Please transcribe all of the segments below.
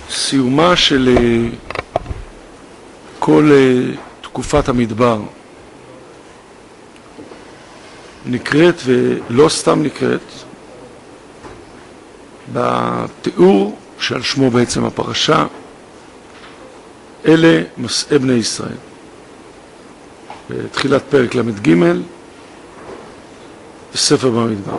סיומה של כל תקופת המדבר נקראת, ולא סתם נקראת, בתיאור שעל שמו בעצם הפרשה, אלה מסעי בני ישראל. בתחילת פרק למד ג' בספר במדבר.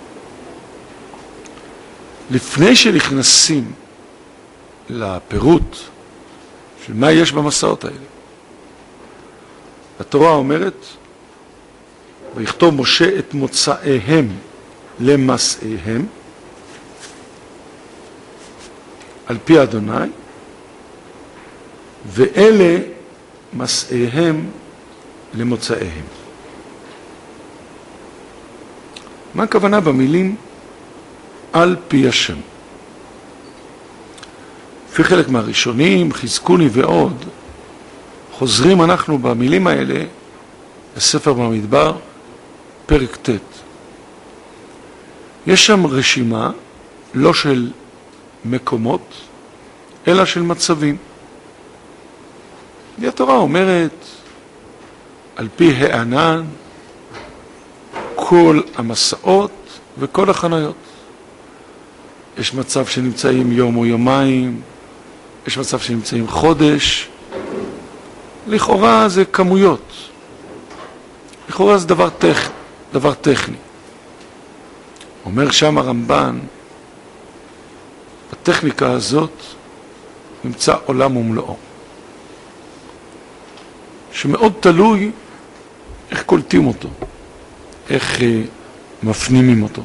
לפני שנכנסים לפירוט של מה יש במסעות האלה, התורה אומרת, ויכתוב משה את מוצאיהם למסעיהם, על פי אדוני, ואלה מסעיהם למוצאיהם. מה הכוונה במילים על פי השם? לפי חלק מהראשונים, חזקוני ועוד, חוזרים אנחנו במילים האלה לספר במדבר, פרק ט'. יש שם רשימה לא של מקומות, אלא של מצבים. והתורה אומרת, על פי הענן, כל המסעות וכל החניות. יש מצב שנמצאים יום או יומיים, יש מצב שנמצאים חודש. לכאורה זה כמויות. לכאורה זה דבר טכני. אומר שם הרמב"ן, בטכניקה הזאת נמצא עולם ומלואו. שמאוד תלוי איך קולטים אותו, איך מפנימים אותו.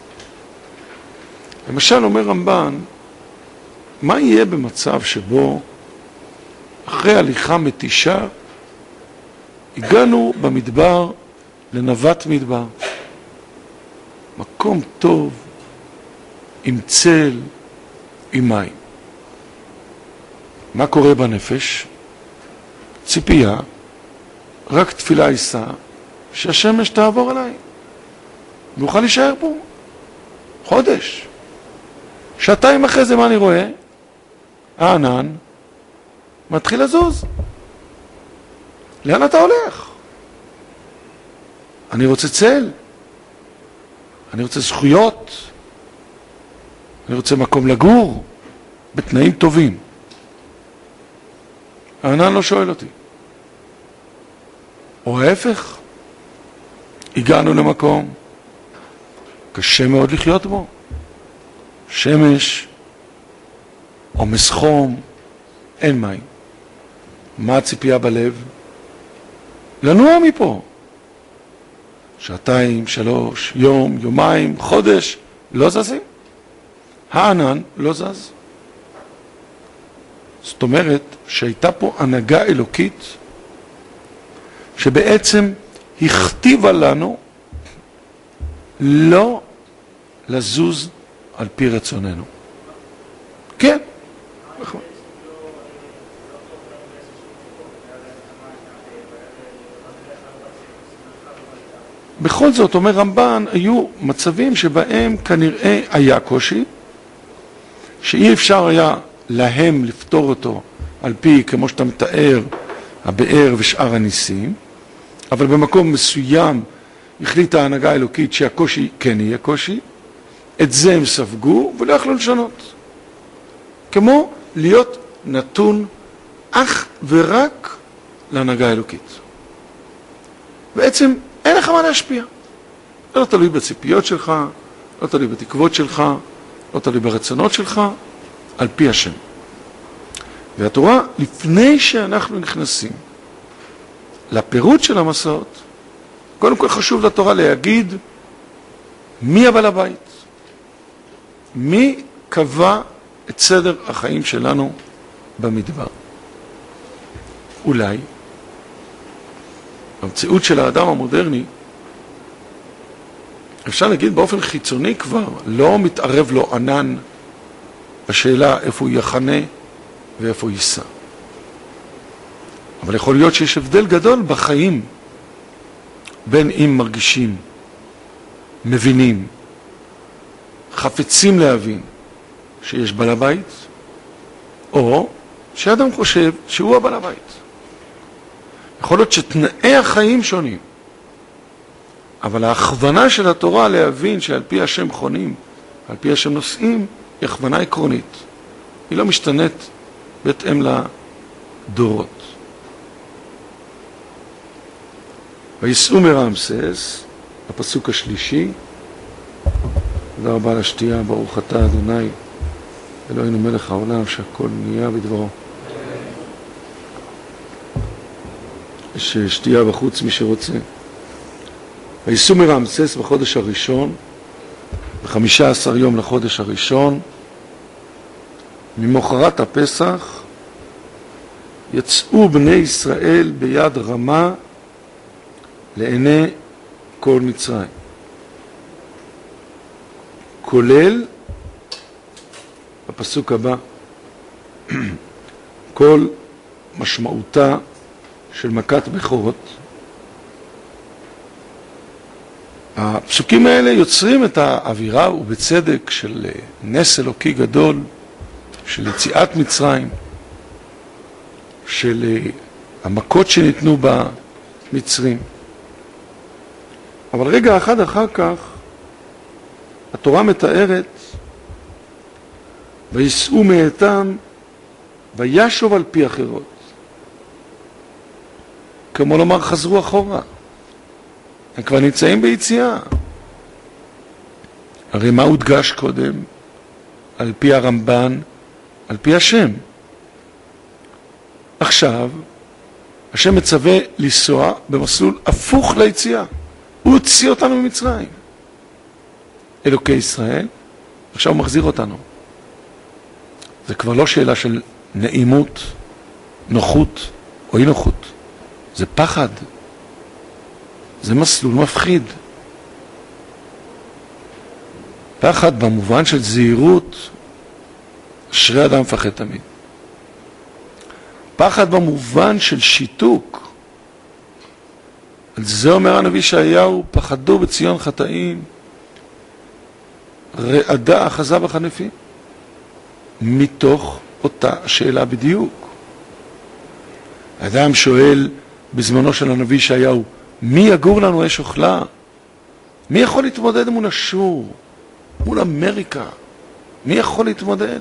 למשל אומר רמב"ן, מה יהיה במצב שבו אחרי הליכה מתישה הגענו במדבר לנווט מדבר, מקום טוב, עם צל, עם מים. מה קורה בנפש? ציפייה, רק תפילה יישא, שהשמש תעבור עליי, ואוכל להישאר פה חודש. שעתיים אחרי זה מה אני רואה? הענן מתחיל לזוז. לאן אתה הולך? אני רוצה צל, אני רוצה זכויות, אני רוצה מקום לגור בתנאים טובים. הענן לא שואל אותי. או ההפך, הגענו למקום קשה מאוד לחיות בו, שמש, עומס חום, אין מים. מה הציפייה בלב? לנוע מפה. שעתיים, 3, יום, יומיים, חודש, לא זזים. הענן לא זז. זאת אומרת שהייתה פה הנהגה אלוקית שבעצם הכתיבה לנו לא לזוז על פי רצוננו. כן. בכל זאת, אומר רמב"ן, היו מצבים שבהם כנראה היה קושי, שאי אפשר היה להם לפתור אותו על פי, כמו שאתה מתאר, הבאר ושאר הניסים, אבל במקום מסוים החליטה ההנהגה האלוקית שהקושי כן יהיה קושי, את זה הם ספגו ולא יכלו לשנות. כמו להיות נתון אך ורק להנהגה האלוקית. בעצם אין לך מה להשפיע. לא תלוי בציפיות שלך, לא תלוי בתקוות שלך, לא תלוי ברצונות שלך, על פי השם. והתורה, לפני שאנחנו נכנסים לפירוט של המסעות, קודם כל חשוב לתורה להגיד מי הבעל הבית, מי קבע את סדר החיים שלנו במדבר. אולי במציאות של האדם המודרני אפשר להגיד באופן חיצוני כבר לא מתערב לו ענן בשאלה איפה הוא יחנה ואיפה הוא ייסע. אבל יכול להיות שיש הבדל גדול בחיים בין אם מרגישים, מבינים, חפצים להבין שיש בעל הבית, או שאדם חושב שהוא הבעל הבית. יכול להיות שתנאי החיים שונים, אבל ההכוונה של התורה להבין שעל פי השם חונים, על פי השם נושאים, היא הכוונה עקרונית. היא לא משתנית בהתאם לדורות. ויסעו מרעמסס, הפסוק השלישי, תודה רבה על השתייה, ברוך אתה אדוני, אלוהינו מלך העולם, שהכל נהיה בדברו. יש שתייה בחוץ מי שרוצה. ויסעו מרעמסס בחודש הראשון, ב-15 יום לחודש הראשון, ממחרת הפסח, יצאו בני ישראל ביד רמה לעיני כל מצרים. כולל, בפסוק הבא, כל משמעותה של מכת בכורות. הפסוקים האלה יוצרים את האווירה, ובצדק, של נס אלוקי גדול, של יציאת מצרים, של המכות שניתנו במצרים. אבל רגע אחד אחר כך, התורה מתארת, ויסעו מאיתם, וישוב על פי אחרות. כמו לומר, חזרו אחורה. הם כבר נמצאים ביציאה. הרי מה הודגש קודם? על פי הרמב"ן, על פי השם. עכשיו, השם מצווה לנסוע במסלול הפוך ליציאה. הוא הוציא אותנו ממצרים. אלוקי ישראל, עכשיו הוא מחזיר אותנו. זה כבר לא שאלה של נעימות, נוחות או אי נוחות. זה פחד. זה מסלול מפחיד. פחד במובן של זהירות, אשרי אדם מפחד תמיד. פחד במובן של שיתוק. על זה אומר הנביא ישעיהו, פחדו בציון חטאים, רעדה אחזה בחנפים. מתוך אותה שאלה בדיוק. האדם שואל בזמנו של הנביא ישעיהו, מי יגור לנו אש אוכלה? מי יכול להתמודד מול אשור? מול אמריקה? מי יכול להתמודד?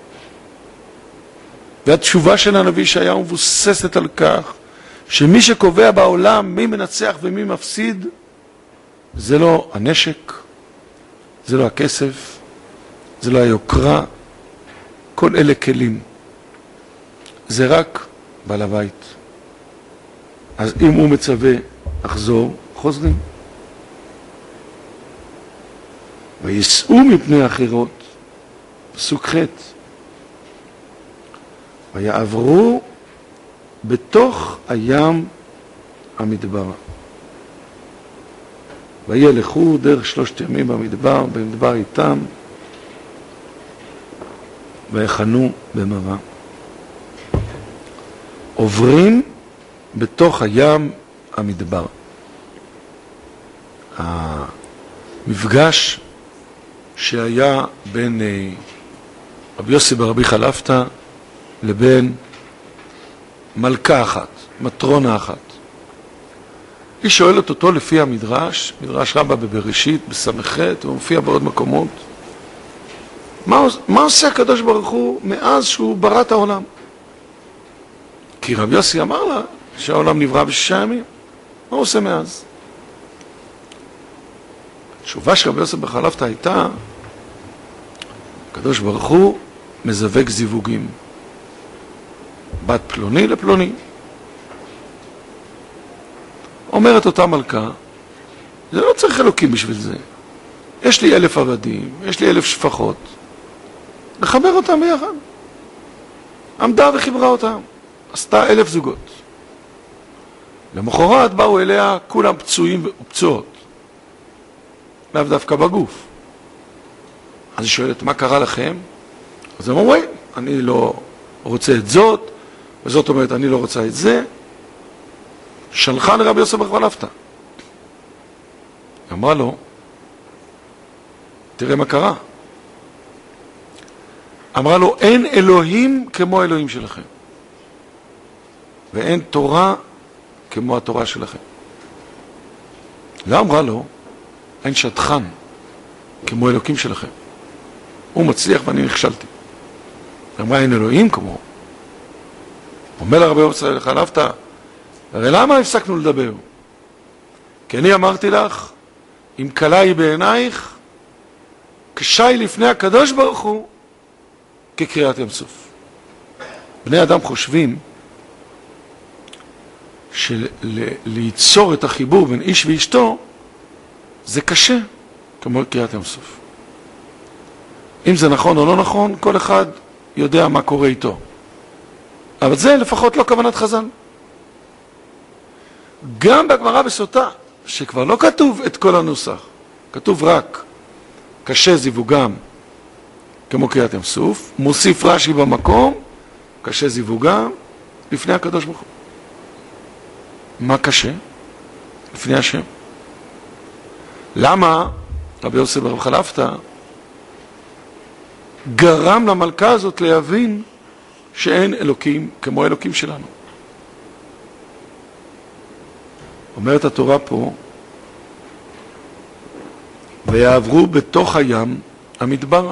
והתשובה של הנביא ישעיהו מבוססת על כך שמי שקובע בעולם מי מנצח ומי מפסיד, זה לא הנשק, זה לא הכסף, זה לא היוקרה, כל אלה כלים. זה רק בעל הבית. אז אם הוא מצווה לחזור, חוזרים. ויסעו מפני אחרות, פסוק ח', ויעברו בתוך הים המדבר. וילכו דרך 3 ימים במדבר איתם, ויחנו במראה. עוברים בתוך הים המדבר. המפגש שהיה בין רבי יוסי ברבי חלפתא לבין מלכה אחת, מטרונה אחת. היא שואלת אותו לפי המדרש, מדרש רבה בבראשית, בסמכת, ומופיע בעוד מקומות, מה עושה הקדוש ברוך הוא מאז שהוא ברא את העולם? כי רבי יוסי אמר לה שהעולם נברא ב6 ימים. מה הוא עושה מאז? התשובה של רבי יוסי בחלפתא הייתה, הקדוש ברוך הוא מזווק זיווגים. בת פלוני לפלוני. אומרת אותה מלכה, זה לא צריך אלוקים בשביל זה. יש לי 1000 עבדים, יש לי 1000 שפחות. לחבר אותם ביחד. עמדה וחיברה אותם. עשתה 1000 זוגות. למחרת באו אליה כולם פצועים ופצועות. לאו דווקא בגוף. אז היא שואלת, מה קרה לכם? אז הם אומרים, אני לא רוצה את זאת, וזאת אומרת, אני לא רוצה את זה. שלחה לרבי יוסי בר חלפתא. אמרה לו, תראה מה קרה. אמרה לו, אין אלוהים כמו אלוהים שלכם. ואין תורה כמו התורה שלכם. לא אמרה לו, אין שטחן כמו אלוקים שלכם. הוא מצליח ואני נכשלתי. אמרה, אין אלוהים כמו. אומר לרבי יוחנן חלפתא, הרי למה הפסקנו לדבר? כי אני אמרתי לך, אם קלה היא בעינייך, קשה היא לפני הקדוש ברוך הוא, כקריאת ים סוף. בני אדם חושבים שליצור את החיבור בין איש ואשתו, זה קשה, כמו קריאת ים סוף. אם זה נכון או לא נכון, כל אחד יודע מה קורה איתו. אבל זה לפחות לא כוונת חז"ל. גם בגמרא בסוטה, שכבר לא כתוב את כל הנוסח, כתוב רק קשה זיווגם כמו קריאת ים סוף, מוסיף רש"י במקום, קשה זיווגם לפני הקדוש ברוך הוא. מה קשה? לפני השם. למה רבי יוסף ברב חלפתא גרם למלכה הזאת להבין שאין אלוקים כמו אלוקים שלנו? אומרת התורה פה, ויעברו בתוך הים המדברה.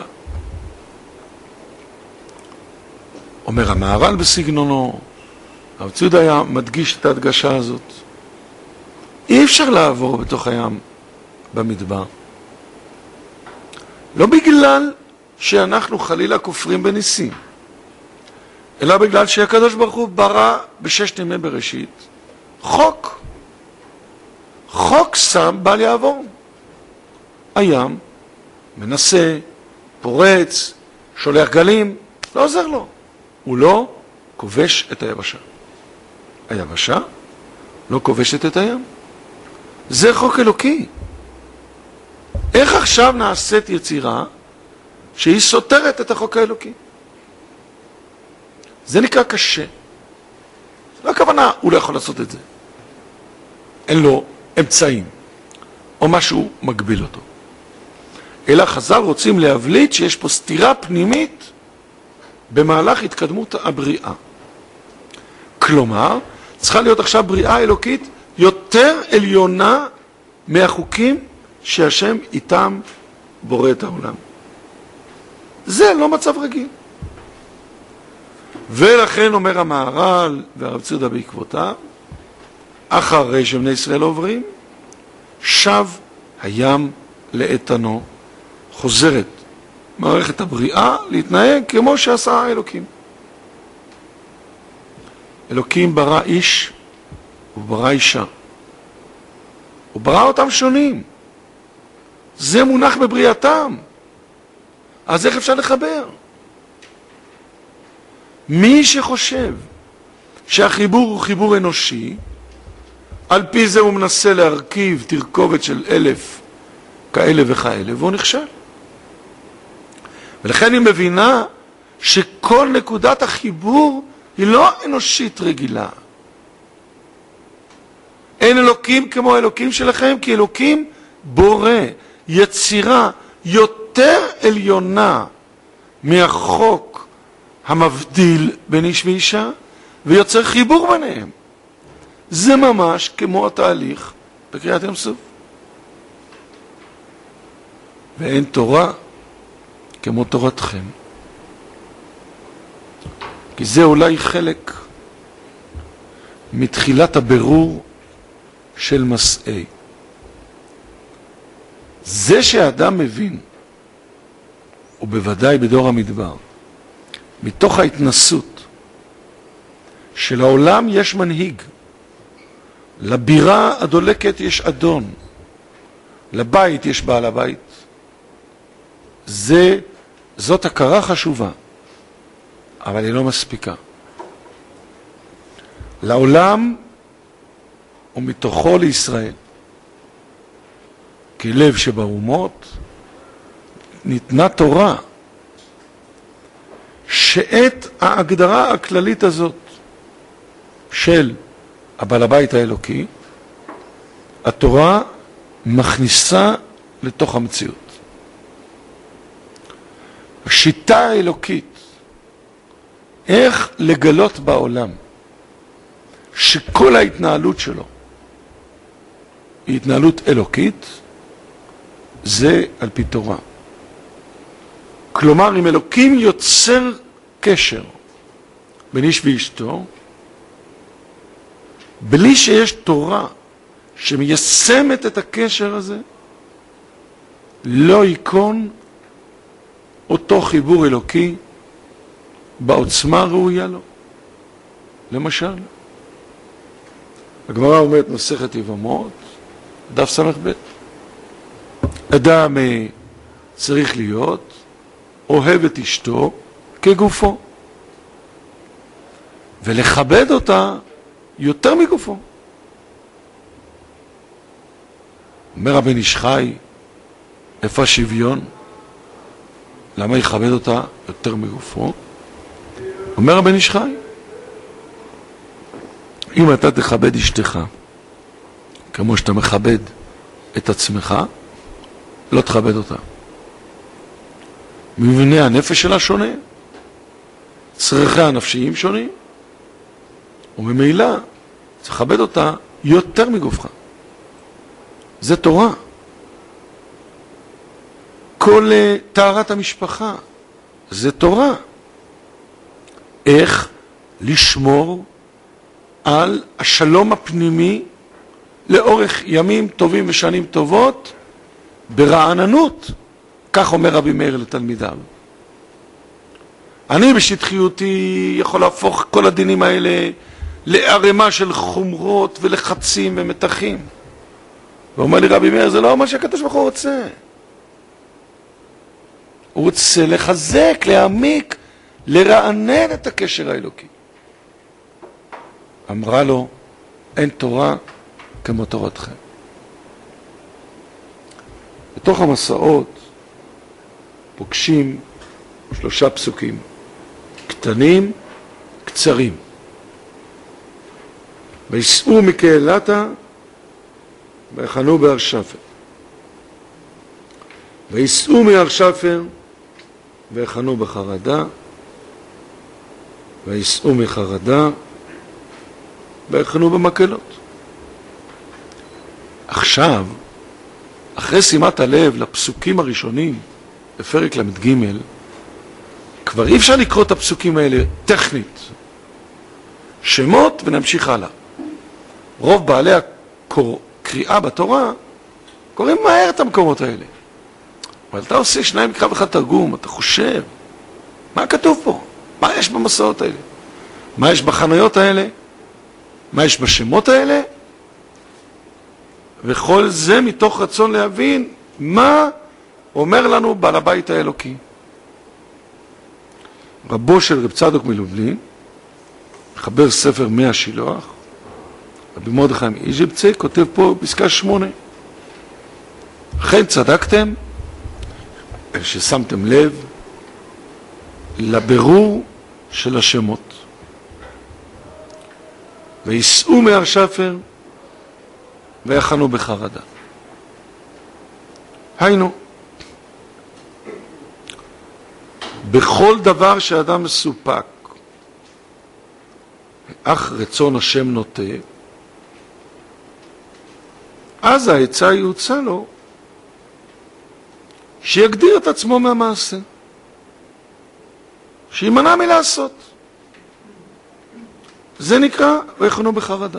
אומר המהר"ל בסגנונו, הרב ציודה היה מדגיש את ההדגשה הזאת. אי אפשר לעבור בתוך הים במדבר. לא בגלל שאנחנו חלילה כופרים בניסים, אלא בגלל שהקדוש ברוך הוא ברא בששת ימי בראשית חוק. חוק שם בל יעבור. הים מנסה, פורץ, שולח גלים, לא עוזר לו. הוא לא כובש את היבשה. היבשה לא כובשת את הים. זה חוק אלוקי. איך עכשיו נעשית יצירה שהיא סותרת את החוק האלוקי? זה נקרא קשה. לא הכוונה, הוא לא יכול לעשות את זה. אין לו אמצעים, או משהו מגביל אותו. אלא חז"ל רוצים להבליט שיש פה סתירה פנימית במהלך התקדמות הבריאה. כלומר, צריכה להיות עכשיו בריאה אלוקית יותר עליונה מהחוקים שהשם איתם בורא את העולם. זה לא מצב רגיל. ולכן אומר המהר"ל והרב ציודה בעקבותיו, אחרי שבני ישראל עוברים, שב הים לאיתנו, חוזרת מערכת הבריאה להתנהג כמו שעשה האלוקים. אלוקים ברא איש וברא אישה. הוא ברא אותם שונים. זה מונח בבריאתם. אז איך אפשר לחבר? מי שחושב שהחיבור הוא חיבור אנושי, על פי זה הוא מנסה להרכיב תרכובת של 1000 כאלה וכאלה, והוא נכשל. ולכן היא מבינה שכל נקודת החיבור היא לא אנושית רגילה. אין אלוקים כמו אלוקים שלכם, כי אלוקים בורא יצירה יותר עליונה מהחוק המבדיל בין איש ואישה, ויוצר חיבור ביניהם. זה ממש כמו התהליך בקריאת ים סוף. ואין תורה כמו תורתכם. כי זה אולי חלק מתחילת הבירור של מסעי. זה שהאדם מבין, ובוודאי בדור המדבר, מתוך ההתנסות של העולם יש מנהיג, לבירה הדולקת יש אדון, לבית יש בעל הבית. זאת הכרה חשובה, אבל היא לא מספיקה. לעולם ומתוכו לישראל, כי לב שבאומות ניתנה תורה, שאת ההגדרה הכללית הזאת של הבעל הבית האלוקי, התורה מכניסה לתוך המציאות. השיטה האלוקית איך לגלות בעולם שכל ההתנהלות שלו היא התנהלות אלוקית, זה על פי תורה. כלומר, אם אלוקים יוצר קשר בין איש ואשתו, בלי שיש תורה שמיישמת את הקשר הזה, לא ייכון אותו חיבור אלוקי בעוצמה ראויה לו. למשל, הגמרא אומרת מסכת יבמות, דף ס"ב, אדם צריך להיות אוהב את אשתו כגופו, ולכבד אותה יותר מגופו. אומר הבן איש חי, איפה השוויון? למה יכבד אותה יותר מגופו? אומר הבן איש חי, אם אתה תכבד אשתך כמו שאתה מכבד את עצמך, לא תכבד אותה. מבנה הנפש שלה שונה, צרכיה הנפשיים שונים, וממילא תכבד אותה יותר מגופך. זה תורה. כל טהרת המשפחה זה תורה. איך לשמור על השלום הפנימי לאורך ימים טובים ושנים טובות ברעננות, כך אומר רבי מאיר לתלמידיו. אני בשטחיותי יכול להפוך כל הדינים האלה לערימה של חומרות ולחצים ומתחים. ואומר לי רבי מאיר, זה לא מה שהקדוש ברוך הוא רוצה. הוא רוצה לחזק, להעמיק, לרענן את הקשר האלוקי. אמרה לו, אין תורה כמו תורתכם. בתוך המסעות פוגשים 3 פסוקים, קטנים, קצרים. ויסעו מקהלתה ויחנו בהר שפר. ויסעו מהר שפר ויחנו בחרדה. ויסעו מחרדה ויחנו במקהלות. עכשיו, אחרי שימת הלב לפסוקים הראשונים בפרק ל"ג, כבר אי אפשר לקרוא את הפסוקים האלה טכנית. שמות ונמשיך הלאה. רוב בעלי הקריאה בתורה קוראים מהר את המקומות האלה. אבל אתה עושה 2 מקרא ו1 תרגום, אתה חושב, מה כתוב פה? מה יש במסעות האלה? מה יש בחנויות האלה? מה יש בשמות האלה? וכל זה מתוך רצון להבין מה אומר לנו בעל הבית האלוקי. רבו של רב צדוק מלובלין, מחבר ספר מאה שילוח, רבי מרדכי מאיז'יפצה, כותב פה פסקה 8. אכן צדקתם ששמתם לב לבירור של השמות. ויסעו מהר שפר ויחנו בחרדה. היינו, בכל דבר שאדם מסופק, אך רצון השם נוטה, אז העצה יוצא לו שיגדיר את עצמו מהמעשה, שימנע מלעשות. זה נקרא ויחנו בחרדה.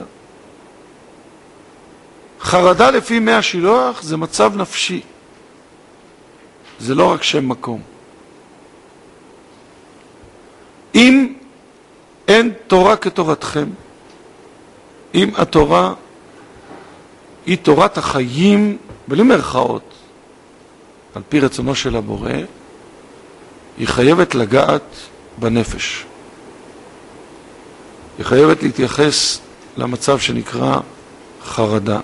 חרדה לפי מאה שילוח זה מצב נפשי, זה לא רק שם מקום. אם אין תורה כתורתכם, אם התורה היא תורת החיים, בלי מרכאות, על פי רצונו של הבורא, היא חייבת לגעת בנפש. היא חייבת להתייחס למצב שנקרא חרדה.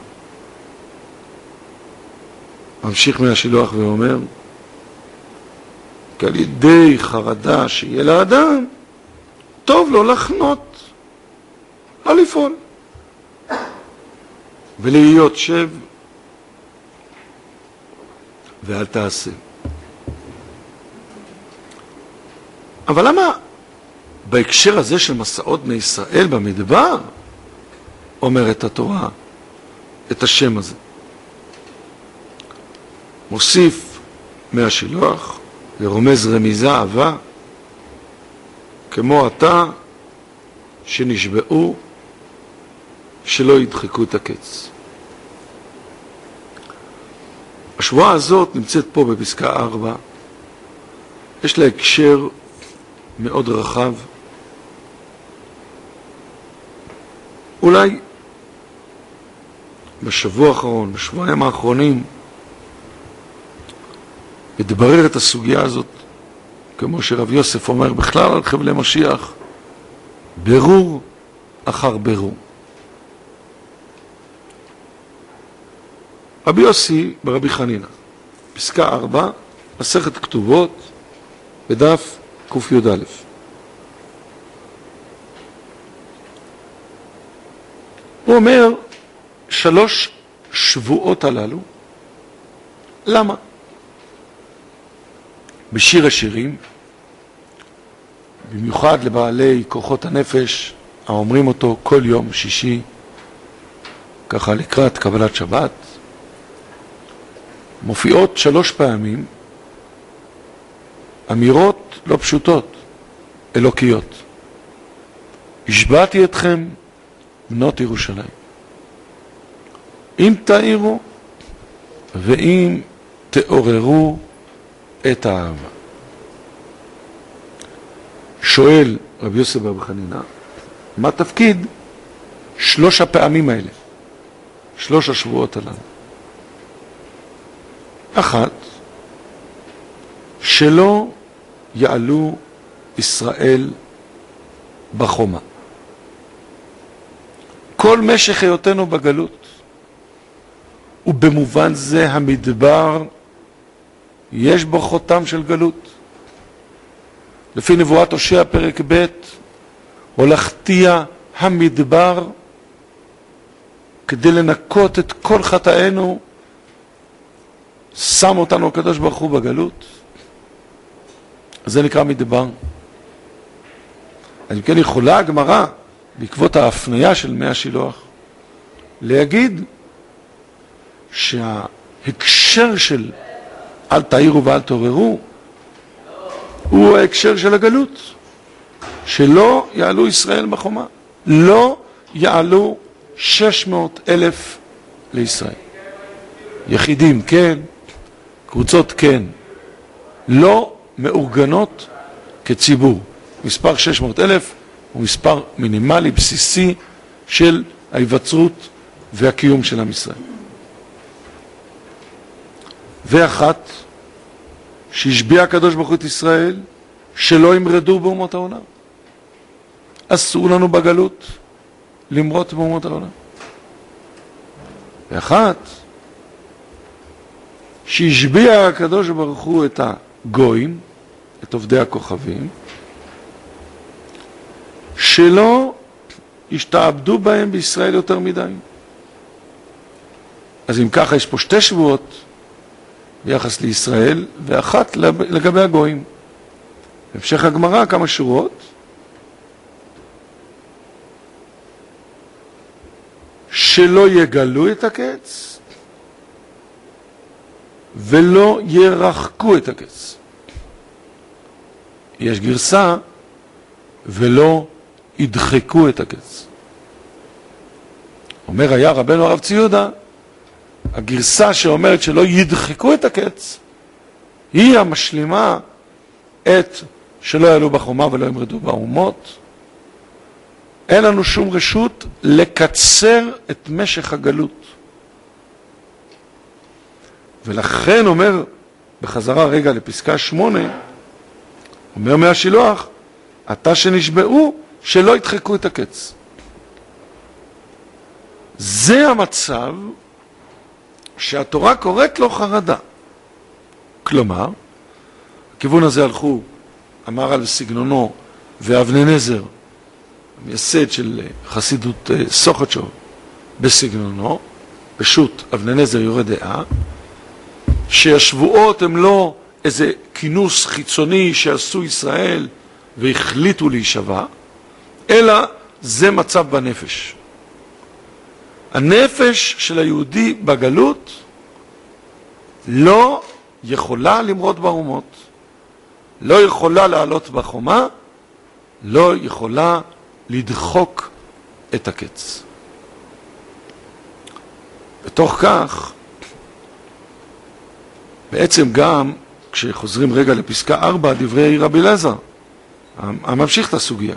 ממשיך מהשילוח ואומר, כי על ידי חרדה שיהיה לאדם, טוב לו לחנות, לא לפעול, ולהיות שב ואל תעשה. אבל למה בהקשר הזה של מסעות בני ישראל במדבר, אומרת התורה את השם הזה. מוסיף מהשילוח ורומז רמיזה אהבה, כמו אתה שנשבעו שלא ידחקו את הקץ. השבועה הזאת נמצאת פה בפסקה 4, יש לה הקשר מאוד רחב. אולי בשבוע האחרון, בשבועיים האחרונים, מתברר את הסוגיה הזאת, כמו שרב יוסף אומר בכלל על חבלי משיח, ברור אחר ברור. רבי יוסי ברבי חנינה, פסקה 4, מסכת כתובות, בדף ק"יא. הוא אומר, 3 שבועות הללו, למה? בשיר השירים, במיוחד לבעלי כוחות הנפש, האומרים אותו כל יום שישי, ככה לקראת קבלת שבת, מופיעות 3 פעמים אמירות לא פשוטות, אלוקיות. השבעתי אתכם, בנות ירושלים. אם תאירו ואם תעוררו את האהבה. שואל רבי יוסף ברבי חנינה, מה תפקיד 3 הפעמים האלה? 3 השבועות הללו. 1, שלא יעלו ישראל בחומה. כל משך היותנו בגלות, ובמובן זה המדבר יש בו חותם של גלות. לפי נבואת הושע פרק ב', הולכתיה המדבר כדי לנקות את כל חטאינו, שם אותנו הקדוש ברוך הוא בגלות. זה נקרא מדבר. אז כן יכולה הגמרא, בעקבות ההפניה של מי השילוח, להגיד שההקשר של אל תאירו ואל תעוררו הוא ההקשר של הגלות, שלא יעלו ישראל בחומה, לא יעלו 600,000 לישראל. יחידים כן, קבוצות כן, לא מאורגנות כציבור. מספר 600,000 הוא מספר מינימלי, בסיסי, של ההיווצרות והקיום של עם ישראל. ואחת, שהשביע הקדוש ברוך הוא את ישראל, שלא ימרדו באומות העולם. אסור לנו בגלות למרות באומות העולם. ואחת, שהשביע הקדוש ברוך הוא את הגויים, את עובדי הכוכבים, שלא השתעבדו בהם בישראל יותר מדי. אז אם ככה יש פה 2 שבועות ביחס לישראל, ואחת לגבי הגויים. בהמשך הגמרא כמה שורות, שלא יגלו את הקץ, ולא ירחקו את הקץ. יש גרסה, ולא ידחקו את הקץ. אומר היה רבנו הרב צבי יהודה, הגרסה שאומרת שלא ידחקו את הקץ, היא המשלימה את שלא יעלו בחומה ולא ימרדו באומות. אין לנו שום רשות לקצר את משך הגלות. ולכן אומר, בחזרה רגע לפסקה 8, אומר מהשילוח, אתה שנשבעו שלא ידחקו את הקץ. זה המצב שהתורה קוראת לו חרדה. כלומר, הכיוון הזה הלכו, אמר על סגנונו ואבני נזר, המייסד של חסידות סוכתשוב, בסגנונו, פשוט אבני נזר יורה דעה, שהשבועות הם לא איזה כינוס חיצוני שעשו ישראל והחליטו להישבע, אלא זה מצב בנפש. הנפש של היהודי בגלות לא יכולה למרוד באומות, לא יכולה לעלות בחומה, לא יכולה לדחוק את הקץ. בתוך כך, בעצם גם כשחוזרים רגע לפסקה 4, דברי רבי אליעזר, הממשיך את הסוגיה.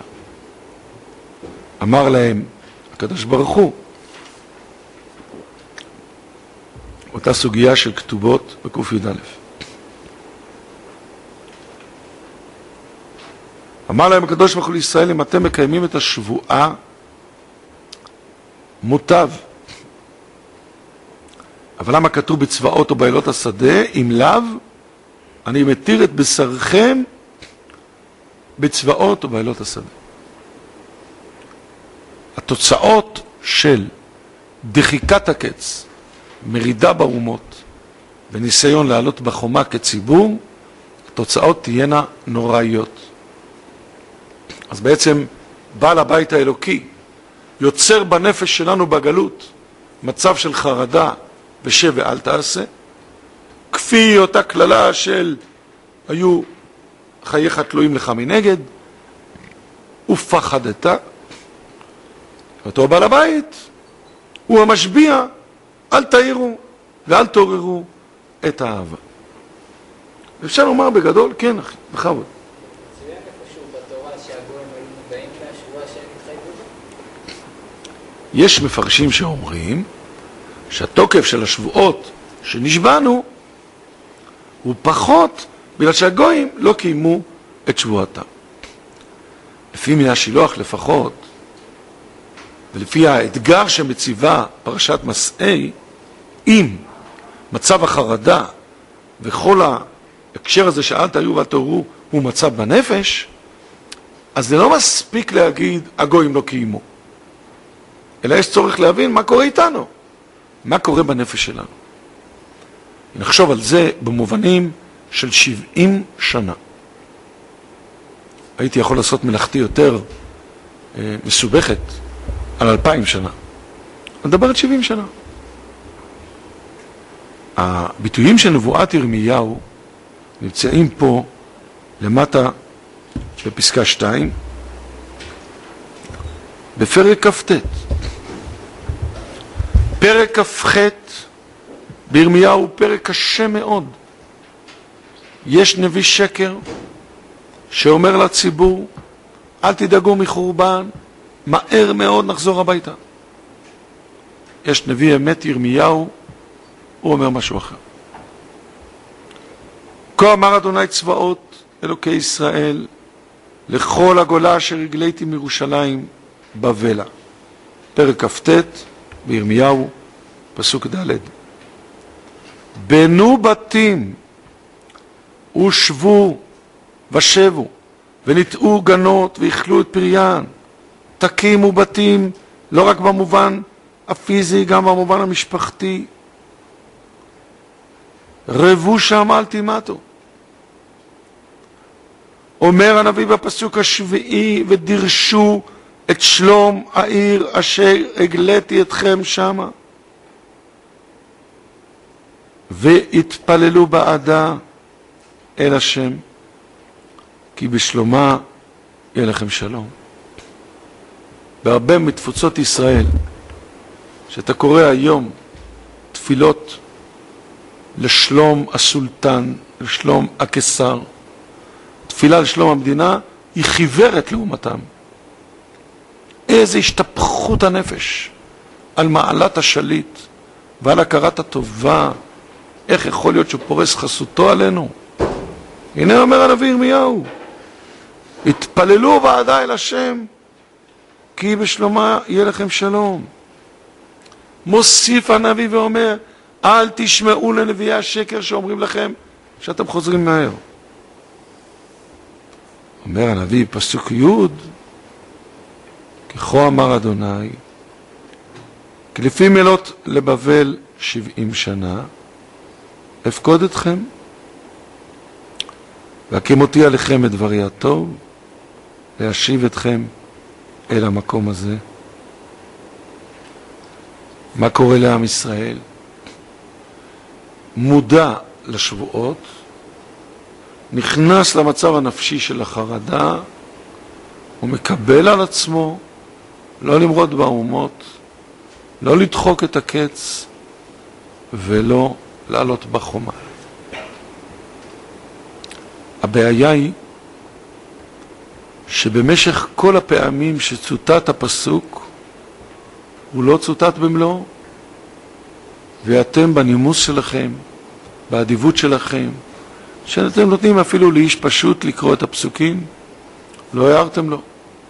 אמר להם הקדוש ברוך הוא, אותה סוגיה של כתובות בק"יא. אמר להם הקדוש ברוך הוא לישראל, אם אתם מקיימים את השבועה, מוטב. אבל למה כתוב בצבאות או בעילות השדה? אם לאו, אני מתיר את בשרכם בצבאות או בעילות השדה. התוצאות של דחיקת הקץ, מרידה באומות וניסיון לעלות בחומה כציבור, התוצאות תהיינה נוראיות. אז בעצם בעל הבית האלוקי יוצר בנפש שלנו בגלות מצב של חרדה ושב ואל תעשה, כפי אותה כללה של היו חייך תלויים לך מנגד, ופחדת. אותו בעל הבית הוא המשביע, אל תאירו ואל תעוררו את האהבה. אפשר לומר בגדול, כן אחי, בכבוד. מצוין איפשהו בתורה שהגויים היו מודעים מהשבועה שהם התחייבו בה? יש מפרשים שאומרים שהתוקף של השבועות שנשבענו הוא פחות בגלל שהגויים לא קיימו את שבועתם. לפי מילה שילוח לפחות, ולפי האתגר שמציבה פרשת מסעי, אם מצב החרדה וכל ההקשר הזה שאל תהיו ואל תעוררו הוא מצב בנפש, אז זה לא מספיק להגיד הגויים לא קיימו, אלא יש צורך להבין מה קורה איתנו, מה קורה בנפש שלנו. נחשוב על זה במובנים של 70 שנה. הייתי יכול לעשות מלאכתי יותר מסובכת על 2000 שנה. נדבר על 70 שנה. הביטויים של נבואת ירמיהו נמצאים פה למטה בפסקה 2, בפרק כ"ט. פרק כ"ח בירמיהו הוא פרק קשה מאוד. יש נביא שקר שאומר לציבור, אל תדאגו מחורבן, מהר מאוד נחזור הביתה. יש נביא אמת ירמיהו, הוא אומר משהו אחר. כה אמר אדוני צבאות אלוקי ישראל, לכל הגולה אשר הגליתי מירושלים בבלה. פרק כ"ט בירמיהו, פסוק ד'. בנו בתים ושבו ושבו וניטעו גנות ויאכלו את פריין. תקימו בתים לא רק במובן הפיזי, גם במובן המשפחתי. רבו שם אל תימתו. אומר הנביא בפסוק השביעי, ודרשו את שלום העיר אשר הגליתי אתכם שמה, והתפללו בעדה אל השם, כי בשלומה יהיה לכם שלום. בהרבה מתפוצות ישראל, שאתה קורא היום תפילות לשלום הסולטן, לשלום הקיסר, תפילה לשלום המדינה, היא חיוורת לעומתם. איזה השתפכות הנפש על מעלת השליט ועל הכרת הטובה. איך יכול להיות שהוא פורס חסותו עלינו? הנה אומר הנביא ירמיהו, התפללו בעדה אל השם, כי בשלומה יהיה לכם שלום. מוסיף הנביא ואומר, אל תשמעו לנביאי השקר שאומרים לכם שאתם חוזרים מהר. אומר הנביא פסוק י', ככה אמר אדוני, כי לפי מילות לבבל 70 שנה, אפקוד אתכם, והקים אותי עליכם את דברי הטוב, להשיב אתכם אל המקום הזה. מה קורה לעם ישראל? מודע לשבועות, נכנס למצב הנפשי של החרדה, הוא מקבל על עצמו לא למרוד באומות, לא לדחוק את הקץ ולא לעלות בחומה. הבעיה היא שבמשך כל הפעמים שצוטט הפסוק הוא לא צוטט במלואו, ואתם בנימוס שלכם, באדיבות שלכם, שאתם נותנים אפילו לאיש פשוט לקרוא את הפסוקים, לא הערתם לו.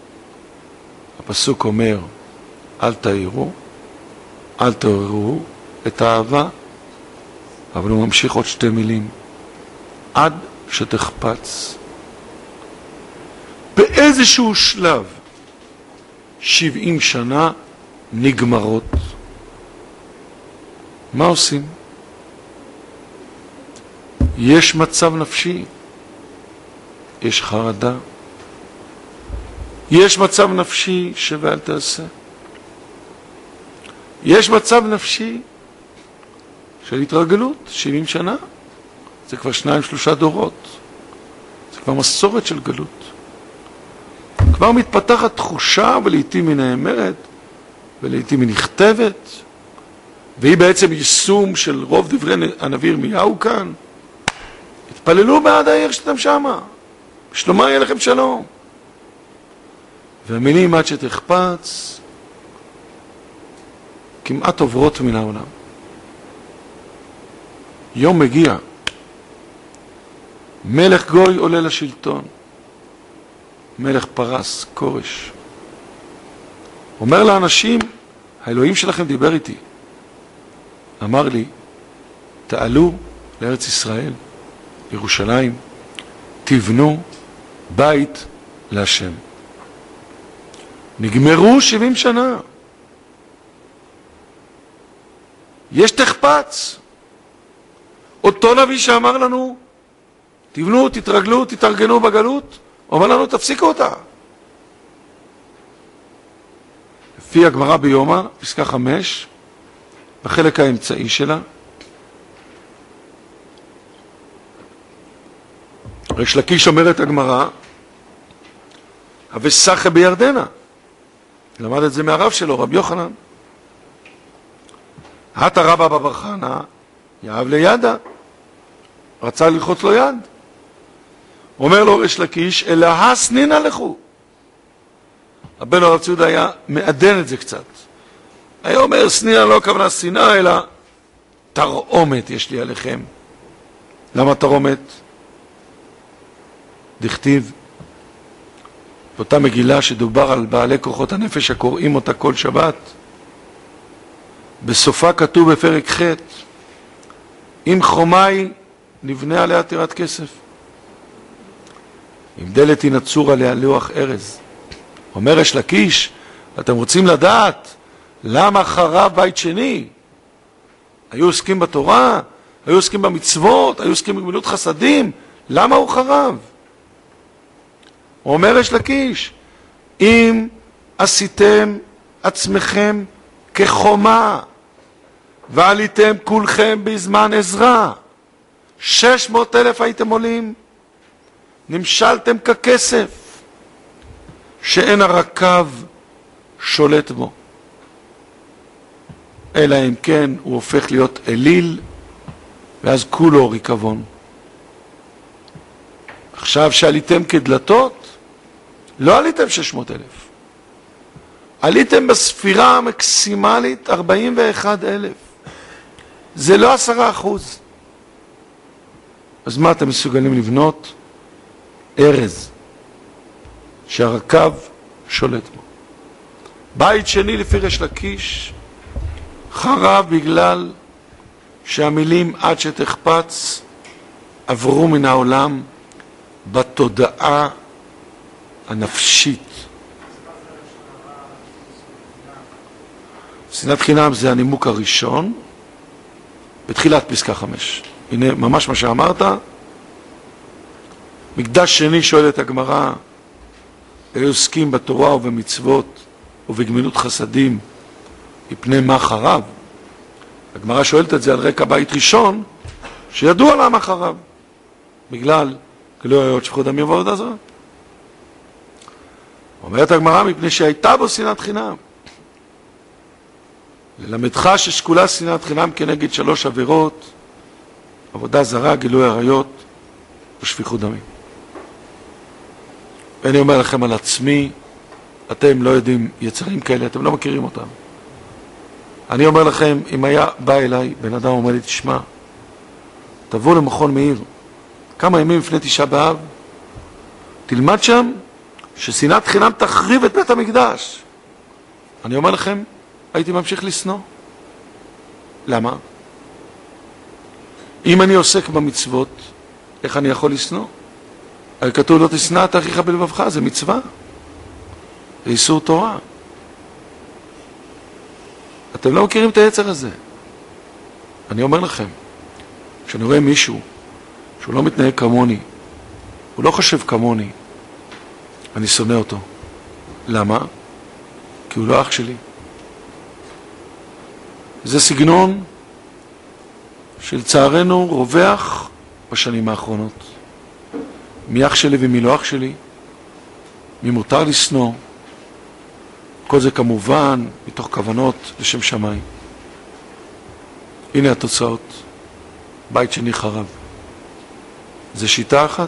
הפסוק אומר, אל תעירו, אל תעוררו את האהבה, אבל הוא ממשיך עוד שתי מילים, עד שתחפץ. באיזשהו שלב 70 שנה נגמרות. מה עושים? יש מצב נפשי, יש חרדה, יש מצב נפשי ואל תעשה, יש מצב נפשי של התרגלות. 70 שנה זה כבר 2-3 דורות, זה כבר מסורת של גלות, כבר מתפתחת תחושה, ולעיתים היא נאמרת ולעיתים היא נכתבת, והיא בעצם יישום של רוב דברי הנביא ירמיהו כאן. התפללו בעד העיר שאתם שמה, בשלומה יהיה לכם שלום. והמילים עד שתחפץ כמעט עוברות מן העולם. יום מגיע, מלך גוי עולה לשלטון, מלך פרס, כורש. אומר לאנשים, האלוהים שלכם דיבר איתי. אמר לי, תעלו לארץ ישראל, ירושלים, תבנו בית להשם. נגמרו 70 שנה. יש תחפץ. אותו נביא שאמר לנו, תבנו, תתרגלו, תתארגנו בגלות, אומר לנו, תפסיקו אותה. לפי הגמרא ביומא, פסקה 5, בחלק האמצעי שלה, ריש לקיש אומרת הגמרא, הווסחה בירדנה. למד את זה מהרב שלו, רב יוחנן. הת רבא בבר חנא, יאהב לידה. רצה ללחוץ לו יד. אומר לו ריש לקיש, אלא הסנינא לכו. הבן הרב ציודה היה מעדן את זה קצת. היה אומר, סנינא לא הכוונה שנאה, אלא תרעומת יש לי עליכם. למה תרעומת? דכתיב, באותה מגילה שדובר על בעלי כוחות הנפש הקוראים אותה כל שבת, בסופה כתוב בפרק ח', אם חומי נבנה עליה טירת כסף, אם דלת ינצור עליה לוח ארז. אומר ריש לקיש, אתם רוצים לדעת למה חרב בית שני? היו עוסקים בתורה, היו עוסקים במצוות, היו עוסקים בגמילות חסדים, למה הוא חרב? הוא אומר ריש לקיש, אם עשיתם עצמכם כחומה ועליתם כולכם בזמן עזרא, 600,000 הייתם עולים, נמשלתם ככסף שאין הרקב שולט בו, אלא אם כן הוא הופך להיות אליל, ואז כולו ריקבון. עכשיו שעליתם כדלתות, לא עליתם 600,000. עליתם בספירה המקסימלית 41,000. זה לא 10%. אז מה אתם מסוגלים לבנות? ארז, שהרקב שולט בו. בית שני לפי ריש לקיש חרב בגלל שהמילים עד שתחפץ עברו מן העולם בתודעה הנפשית. שנאת חינם זה הנימוק הראשון בתחילת פסקה 5. הנה ממש מה שאמרת. מקדש שני שואלת הגמרא, היו עוסקים בתורה ובמצוות ובגמילות חסדים מפני מה חרב. הגמרא שואלת את זה על רקע בית ראשון, שידוע למה חרב. בגלל גילוי עריות שפיכות דמים ועבודה זרה. אומרת הגמרא מפני שהייתה בו שנאת חינם. ללמדך ששקולה שנאת חינם כנגד 3 עבירות, עבודה זרה, גילוי עריות ושפיכות דמים. ואני אומר לכם על עצמי, אתם לא יודעים יצרים כאלה, אתם לא מכירים אותם. אני אומר לכם, אם היה בא אליי, בן אדם אומר לי, תשמע, תבוא למכון מאיר, כמה ימים לפני 9 באב, תלמד שם ששנאת חינם תחריב את בית המקדש. אני אומר לכם, הייתי ממשיך לשנוא. למה? אם אני עוסק במצוות, איך אני יכול לשנוא? הרי כתוב לא תשנא את אחיך בלבבך, זה מצווה. זה איסור תורה. אתם לא מכירים את היצר הזה. אני אומר לכם, כשאני רואה מישהו שהוא לא מתנהג כמוני, הוא לא חושב כמוני, אני שונא אותו. למה? כי הוא לא אח שלי. זה סגנון שלצערנו רווח בשנים האחרונות. מי אח שלי ומי לא אח שלי, מי מותר לשנוא. כל זה כמובן מתוך כוונות לשם שמיים. הנה התוצאות. בית שני חרב. זה שיטה אחת.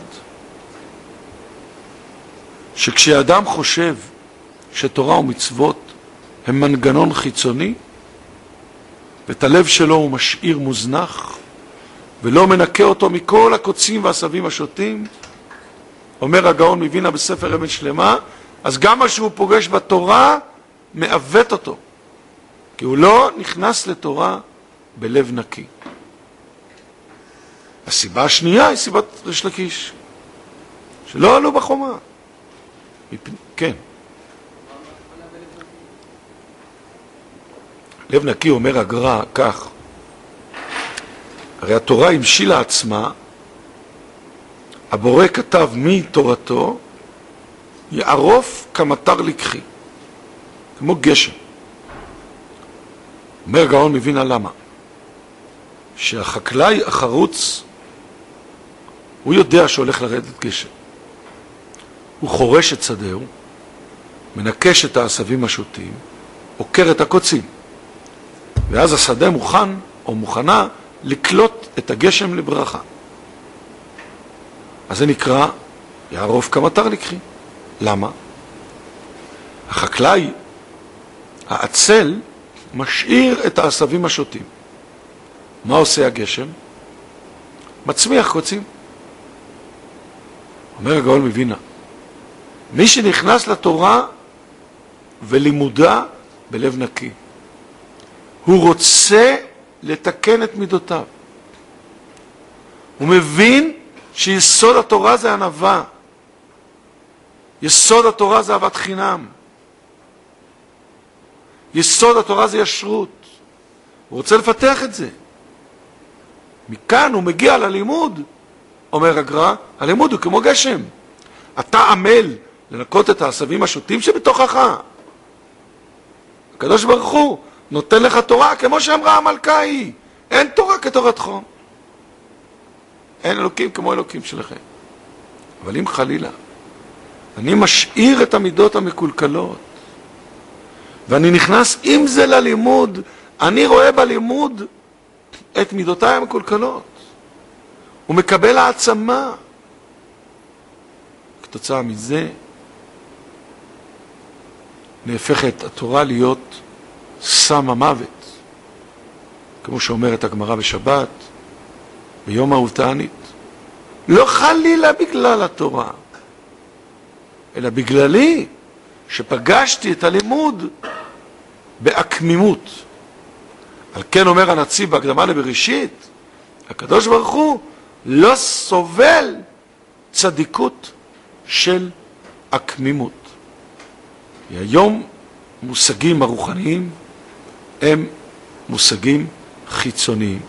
שכשאדם חושב שתורה ומצוות הם מנגנון חיצוני, ואת הלב שלו הוא משאיר מוזנח, ולא מנקה אותו מכל הקוצים והסבים השוטים, אומר הגאון מווילנה בספר אבן שלמה, אז גם מה שהוא פוגש בתורה מעוות אותו, כי הוא לא נכנס לתורה בלב נקי. הסיבה השנייה היא סיבת ריש לקיש, שלא עלו בחומה. כן. לב נקי, אומר הגר"א כך, הרי התורה המשילה עצמה, הבורא כתב מתורתו, יערוף כמטר לקחי, כמו גשם. אומר הגאון מווילנה למה? שהחקלאי החרוץ, הוא יודע שהולך לרדת גשם. הוא חורש את שדהו, מנקש את העשבים השוטים, עוקר את הקוצים. ואז השדה מוכן או מוכנה לקלוט את הגשם לברכה. אז זה נקרא יערוף כמטר לקחי. למה? החקלאי, העצל, משאיר את העשבים השוטים. מה עושה הגשם? מצמיח קוצים. אומר הגאון מווילנה, מי שנכנס לתורה ולימודה בלב נקי, הוא רוצה לתקן את מידותיו. הוא מבין שיסוד התורה זה ענווה. יסוד התורה זה אהבת חינם. יסוד התורה זה ישרות. הוא רוצה לפתח את זה. מכאן הוא מגיע ללימוד, אומר הגר"א, הלימוד הוא כמו גשם. אתה עמל לנקות את העשבים השוטים שבתוכך. הקדוש ברוך הוא נותן לך תורה כמו שאמרה המלכה היא. אין תורה כתורת חום. אין אלוקים כמו אלוקים שלכם. אבל אם חלילה אני משאיר את המידות המקולקלות ואני נכנס עם זה ללימוד, אני רואה בלימוד את מידותיי המקולקלות. הוא מקבל העצמה. כתוצאה מזה נהפכת התורה להיות סם המוות, כמו שאומרת הגמרא בשבת, ביום אהוב תענית. לא חלילה בגלל התורה, אלא בגללי שפגשתי את הלימוד בעקמימות. על כן אומר הנציב בהקדמה לבראשית, הקדוש ברוך הוא לא סובל צדיקות של עקמימות. היום מושגים הרוחניים הם מושגים חיצוניים.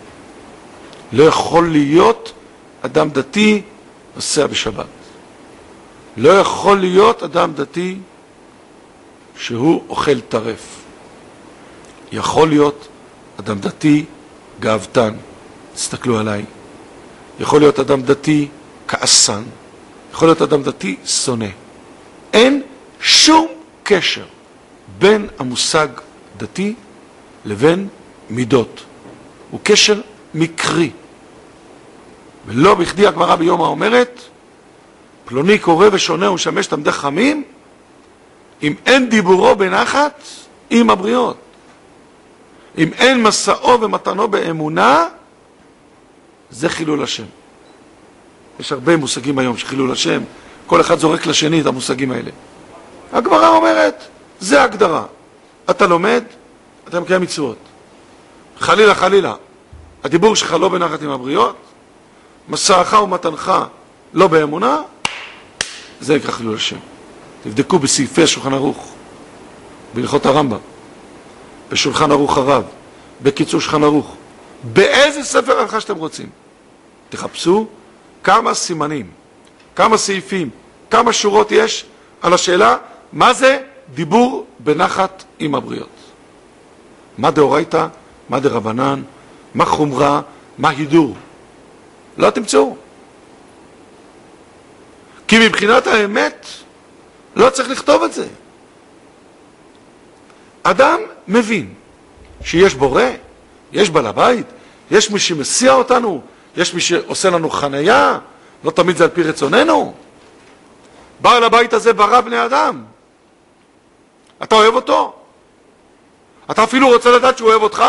לא יכול להיות אדם דתי נוסע בשבת. לא יכול להיות אדם דתי שהוא אוכל טרף. יכול להיות אדם דתי גאוותן, תסתכלו עליי. יכול להיות אדם דתי כעסן. יכול להיות אדם דתי שונא. אין שום קשר בין המושג דתי לבין מידות. הוא קשר מקרי. ולא בכדי הגמרא ביומא אומרת, פלוני קורא ושונה ומשמש תלמידי חכמים, אם אין דיבורו בנחת עם הבריות. אם אין מסעו ומתנו באמונה, זה חילול השם. יש הרבה מושגים היום שחילול השם, כל אחד זורק לשני את המושגים האלה. הגמרא אומרת, זה הגדרה. אתה לומד, אתה מקיים מצוות. חלילה, חלילה, הדיבור שלך לא בנחת עם הבריות, מסעך ומתנך לא באמונה, זה נקרא חילול השם. תבדקו בסעיפי שולחן ערוך, בהלכות הרמב"ם, בשולחן ערוך הרב, בקיצור שולחן ערוך, באיזה ספר הלכה שאתם רוצים. תחפשו כמה סימנים, כמה סעיפים, כמה שורות יש על השאלה מה זה דיבור בנחת עם הבריות. מה דאורייתא, מה דרבנן, מה חומרה, מה הידור. לא תמצאו. כי מבחינת האמת לא צריך לכתוב את זה. אדם מבין שיש בורא, יש בעל הבית, יש מי שמסיע אותנו, יש מי שעושה לנו חנייה, לא תמיד זה על פי רצוננו. בעל הבית הזה ברא בני אדם. אתה אוהב אותו? אתה אפילו רוצה לדעת שהוא אוהב אותך?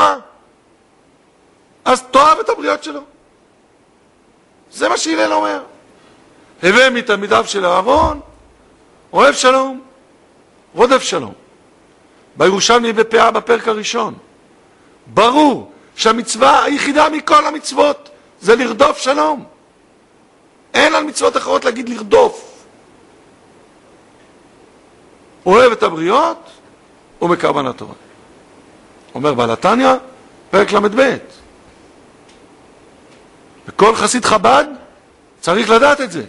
אז תאהב את הבריות שלו. זה מה שהלל אומר. הווה מתלמידיו של אהרון, אוהב שלום, רודף שלום. בירושלמי בפאה בפרק הראשון. ברור שהמצווה היחידה מכל המצוות זה לרדוף שלום. אין על מצוות אחרות להגיד לרדוף. אוהב את הבריות ומקרבן התורה. אומר בעל התניא, פרק ל"ב. וכל חסיד חב"ד צריך לדעת את זה.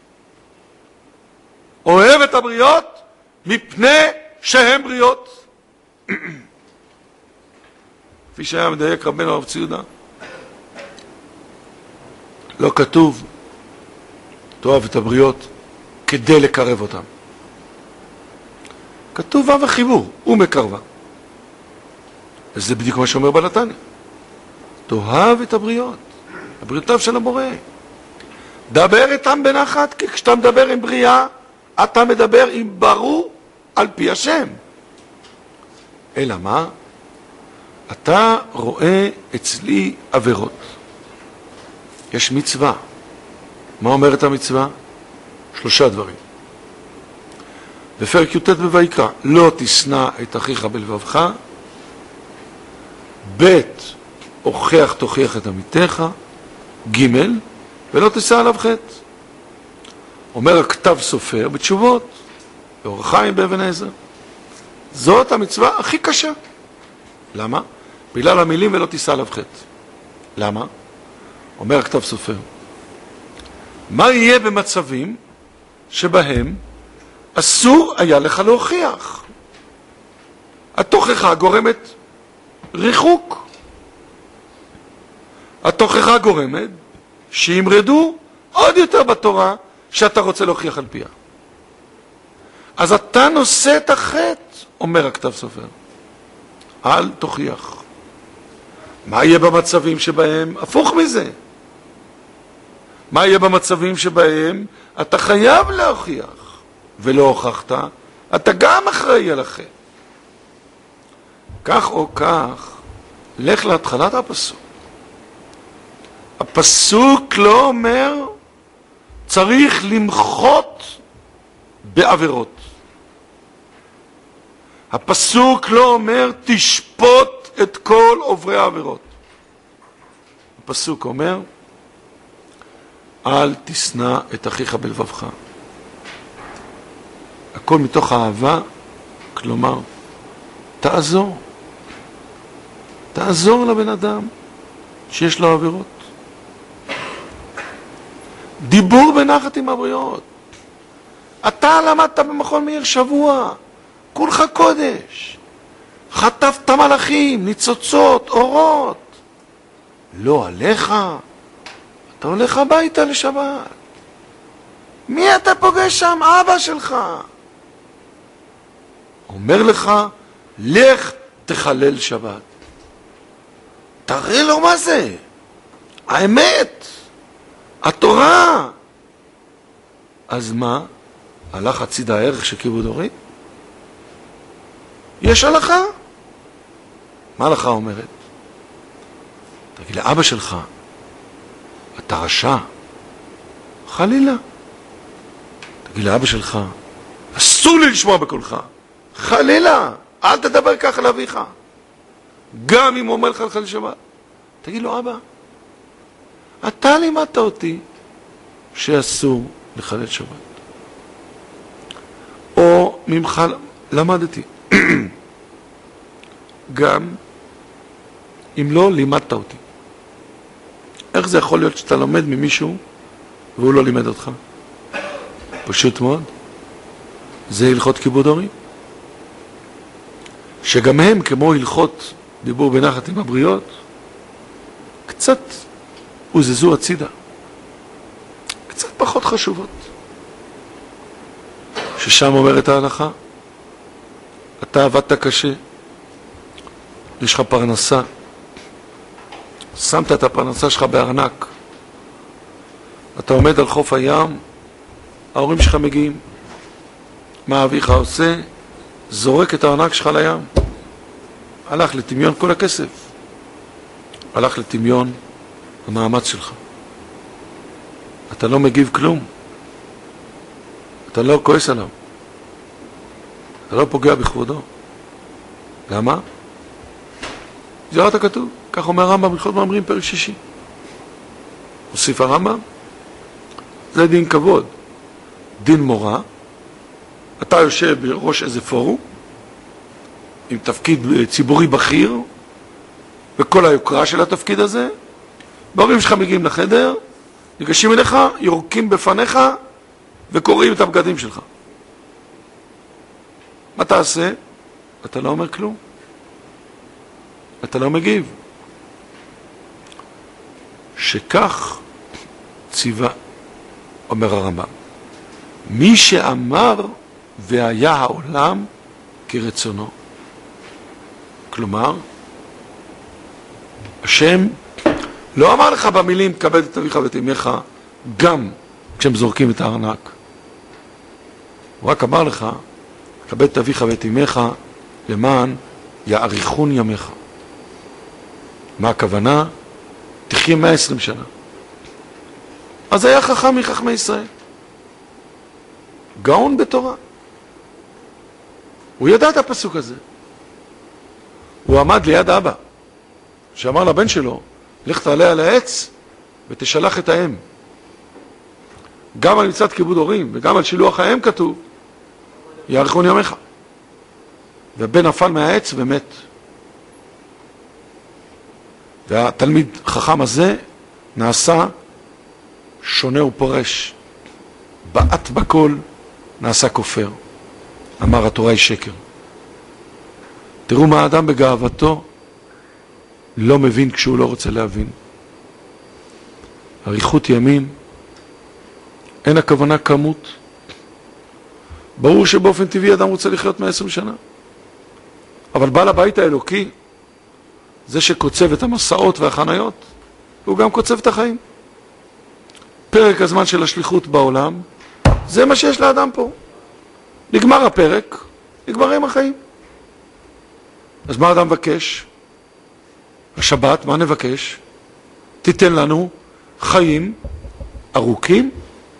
אוהב את הבריות מפני שהם בריות. כפי שהיה מדייק רבנו הרב ציודה, לא כתוב תאהב את הבריות כדי לקרב אותם. כתוב ו' החיבור, הוא מקרבה. וזה בדיוק מה שאומר בעל התניא. תאהב את הבריות, הבריאותיו של הבורא. דבר איתם בנחת, כי כשאתה מדבר עם בריאה, אתה מדבר עם ברור על פי השם. אלא מה? אתה רואה אצלי עבירות. יש מצווה. מה אומרת המצווה? 3 דברים. בפרק י"ט בויקרא, לא תשנא את אחיך בלבבך, ב' הוכח תוכיח את עמיתך, ג' ולא תישא עליו חטא. אומר הכתב סופר בתשובות, באור החיים באבן עזרא. זאת המצווה הכי קשה. למה? בגלל המילים ולא תישא עליו חטא. למה? אומר הכתב סופר. מה יהיה במצבים שבהם אסור היה לך להוכיח? התוכחה גורמת ריחוק. התוכחה גורמת שימרדו עוד יותר בתורה שאתה רוצה להוכיח על פיה. אז אתה נושא את החטא, אומר הכתב סופר. אל תוכיח. מה יהיה במצבים שבהם הפוך מזה? מה יהיה במצבים שבהם אתה חייב להוכיח ולא הוכחת, אתה גם אחראי על החטא. כך או כך, לך להתחלת הפסוק. הפסוק לא אומר צריך למחות בעבירות. הפסוק לא אומר תשפוט את כל עוברי העבירות. הפסוק אומר אל תשנא את אחיך בלבבך. הכל מתוך אהבה, כלומר תעזור. תעזור לבן אדם שיש לו עבירות. דיבור בנחת עם הבריות. אתה למדת במכון מאיר שבוע, כולך קודש, חטפת מלאכים, ניצוצות, אורות. לא עליך, אתה הולך הביתה לשבת. מי אתה פוגש שם? אבא שלך. אומר לך, לך תחלל שבת. תראה לו מה זה. האמת, התורה. אז מה? הלך הצידה הערך של כיבוד הורים? יש הלכה? מה ההלכה אומרת? תגיד לאבא שלך, אתה רשע. חלילה. תגיד לאבא שלך, אסור לי לשמוע בקולך. חלילה. אל תדבר ככה לאביך. גם אם הוא אומר לך לחלל שבת. תגיד לו, אבא, אתה לימדת אותי שאסור לחלל שבת. או ממך למדתי. גם אם לא לימדת אותי. איך זה יכול להיות שאתה לומד ממישהו והוא לא לימד אותך? פשוט מאוד. זה הלכות כיבוד הורים. שגם הם, כמו הלכות דיבור בנחת עם הבריות, קצת הוזזו הצידה. קצת פחות חשובות. ששם אומרת ההלכה, אתה עבדת קשה, יש לך פרנסה, שמת את הפרנסה שלך בארנק, אתה עומד על חוף הים, ההורים שלך מגיעים, מה אביך עושה? זורק את הארנק שלך לים. הלך לטמיון כל הכסף, הלך לטמיון המאמץ שלך. אתה לא מגיב כלום, אתה לא כועס עליו, אתה לא פוגע בכבודו. למה? זה רק הכתוב, כך אומר הרמב"ם בהלכות מאמרים פרק 6. הוסיף הרמב"ם, זה דין כבוד, דין מורא. אתה יושב בראש איזה פורום עם תפקיד ציבורי בכיר וכל היוקרה של התפקיד הזה, בהורים שלך מגיעים לחדר, ניגשים אליך, יורקים בפניך וקוראים את הבגדים שלך. מה תעשה? אתה לא אומר כלום, אתה לא מגיב. שכך ציווה, אומר הרמב"ם, מי שאמר והיה העולם כרצונו. כלומר, השם לא אמר לך במילים כבד את אביך ואת אמך גם כשהם זורקים את הארנק. הוא רק אמר לך כבד את אביך ואת אמך למען יאריכון ימיך. מה הכוונה? תחיה 120 שנה. אז היה חכם מחכמי ישראל, גאון בתורה. הוא ידע את הפסוק הזה. הוא עמד ליד אבא שאמר לבן שלו, לך תעלה על העץ ותשלח את האם. גם על מצוות כיבוד הורים וגם על שילוח האם כתוב יאריכון ימיך. והבן נפל מהעץ ומת. והתלמיד חכם הזה נעשה שונה ופורש, בעט בכל נעשה כופר. אמר התורה היא שקר. תראו מה האדם בגאוותו לא מבין כשהוא לא רוצה להבין. אריכות ימים, אין הכוונה כמות. ברור שבאופן טבעי אדם רוצה לחיות 120 שנה. אבל בעל הבית האלוקי, זה שקוצב את המסעות והחניות, הוא גם קוצב את החיים. פרק הזמן של השליחות בעולם, זה מה שיש לאדם פה. נגמר הפרק, נגמרים החיים. אז מה אדם מבקש? השבת, מה נבקש? תיתן לנו חיים ארוכים.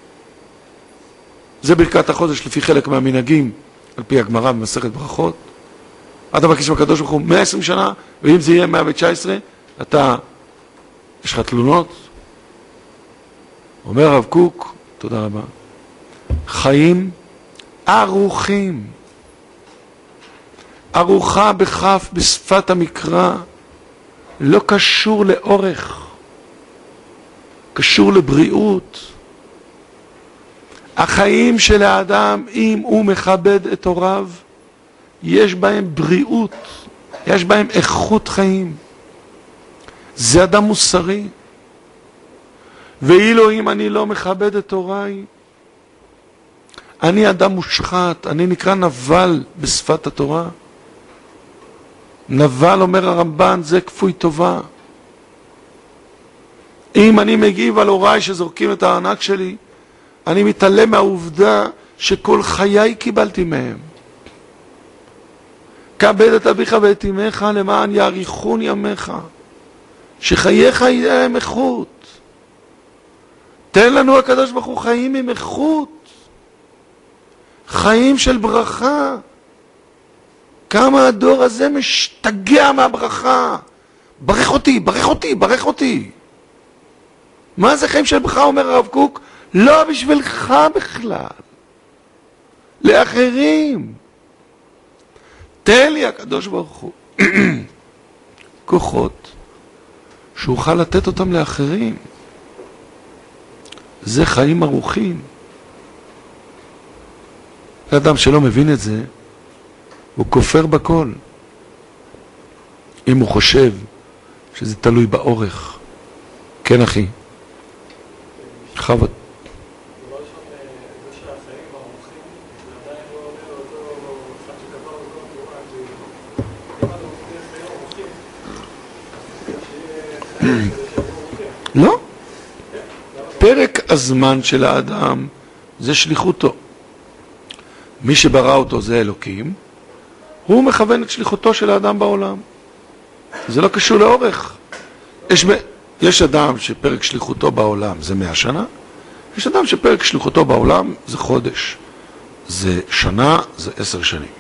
זה ברכת החודש לפי חלק מהמנהגים, על פי הגמרא במסכת ברכות. אדם מבקש מהקדוש ברוך הוא 120 שנה, ואם זה יהיה 119, אתה, יש לך תלונות? אומר הרב קוק, תודה רבה, חיים ארוכים. ארוחה בכף בשפת המקרא לא קשור לאורך, קשור לבריאות. החיים של האדם, אם הוא מכבד את הוריו, יש בהם בריאות, יש בהם איכות חיים. זה אדם מוסרי. ואילו אם אני לא מכבד את הוריי, אני אדם מושחת, אני נקרא נבל בשפת התורה. נבל, אומר הרמב"ן, זה כפוי טובה. אם אני מגיב על הוריי שזורקים את הארנק שלי, אני מתעלם מהעובדה שכל חיי קיבלתי מהם. כבד את אביך ואת אמך למען יאריכון ימיך, שחייך יהיה להם איכות. תן לנו הקדוש ברוך הוא חיים עם איכות, חיים של ברכה. כמה הדור הזה משתגע מהברכה. ברך אותי, ברך אותי, ברך אותי. מה זה חיים של ברכה, אומר הרב קוק? לא בשבילך בכלל, לאחרים. תן לי הקדוש ברוך הוא כוחות שאוכל לתת אותם לאחרים. זה חיים ארוכים. האדם שלא מבין את זה, הוא כופר בכל. אם הוא חושב שזה תלוי באורך. כן, אחי. חוות. לא. פרק הזמן של האדם זה שליחותו. מי שברא אותו זה אלוקים, הוא מכוון את שליחותו של האדם בעולם. זה לא קשור לאורך. יש אדם שפרק שליחותו בעולם זה 100 שנה, יש אדם שפרק שליחותו בעולם זה חודש, זה שנה, זה 10 שנים.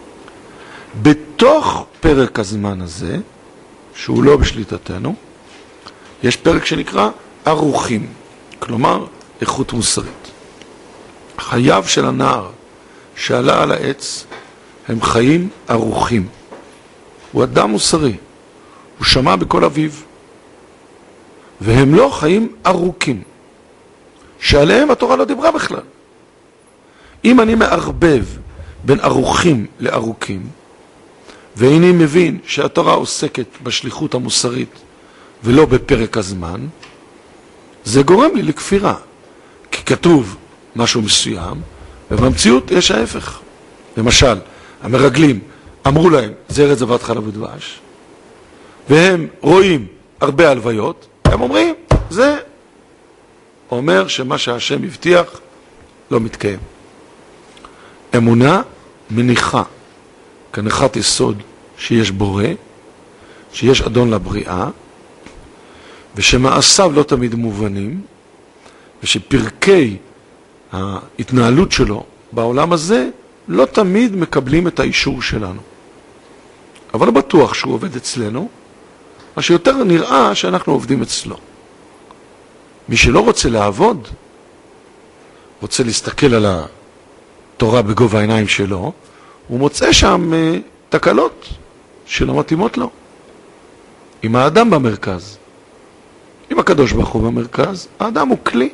בתוך פרק הזמן הזה, שהוא לא בשליטתנו, יש פרק שנקרא ערוכים, כלומר איכות מוסרית. חייו של הנער שעלה על העץ הם חיים ערוכים. הוא אדם מוסרי, הוא שמע בכל אביו, והם לא חיים ארוכים, שעליהם התורה לא דיברה בכלל. אם אני מערבב בין ארוכים לארוכים, ואיני מבין שהתורה עוסקת בשליחות המוסרית ולא בפרק הזמן, זה גורם לי לכפירה. כי כתוב משהו מסוים, ובמציאות יש ההפך. למשל, המרגלים אמרו להם, זה ארץ זבת חלב ודבש, והם רואים הרבה הלוויות, הם אומרים, זה אומר שמה שהשם הבטיח לא מתקיים. אמונה מניחה כנחת יסוד שיש בורא, שיש אדון לבריאה, ושמעשיו לא תמיד מובנים, ושפרקי ההתנהלות שלו בעולם הזה לא תמיד מקבלים את האישור שלנו. אבל לא בטוח שהוא עובד אצלנו, מה שיותר נראה שאנחנו עובדים אצלו. מי שלא רוצה לעבוד, רוצה להסתכל על התורה בגובה העיניים שלו, הוא מוצא שם תקלות שלא מתאימות לו. אם האדם במרכז, אם הקדוש ברוך הוא במרכז, האדם הוא כלי.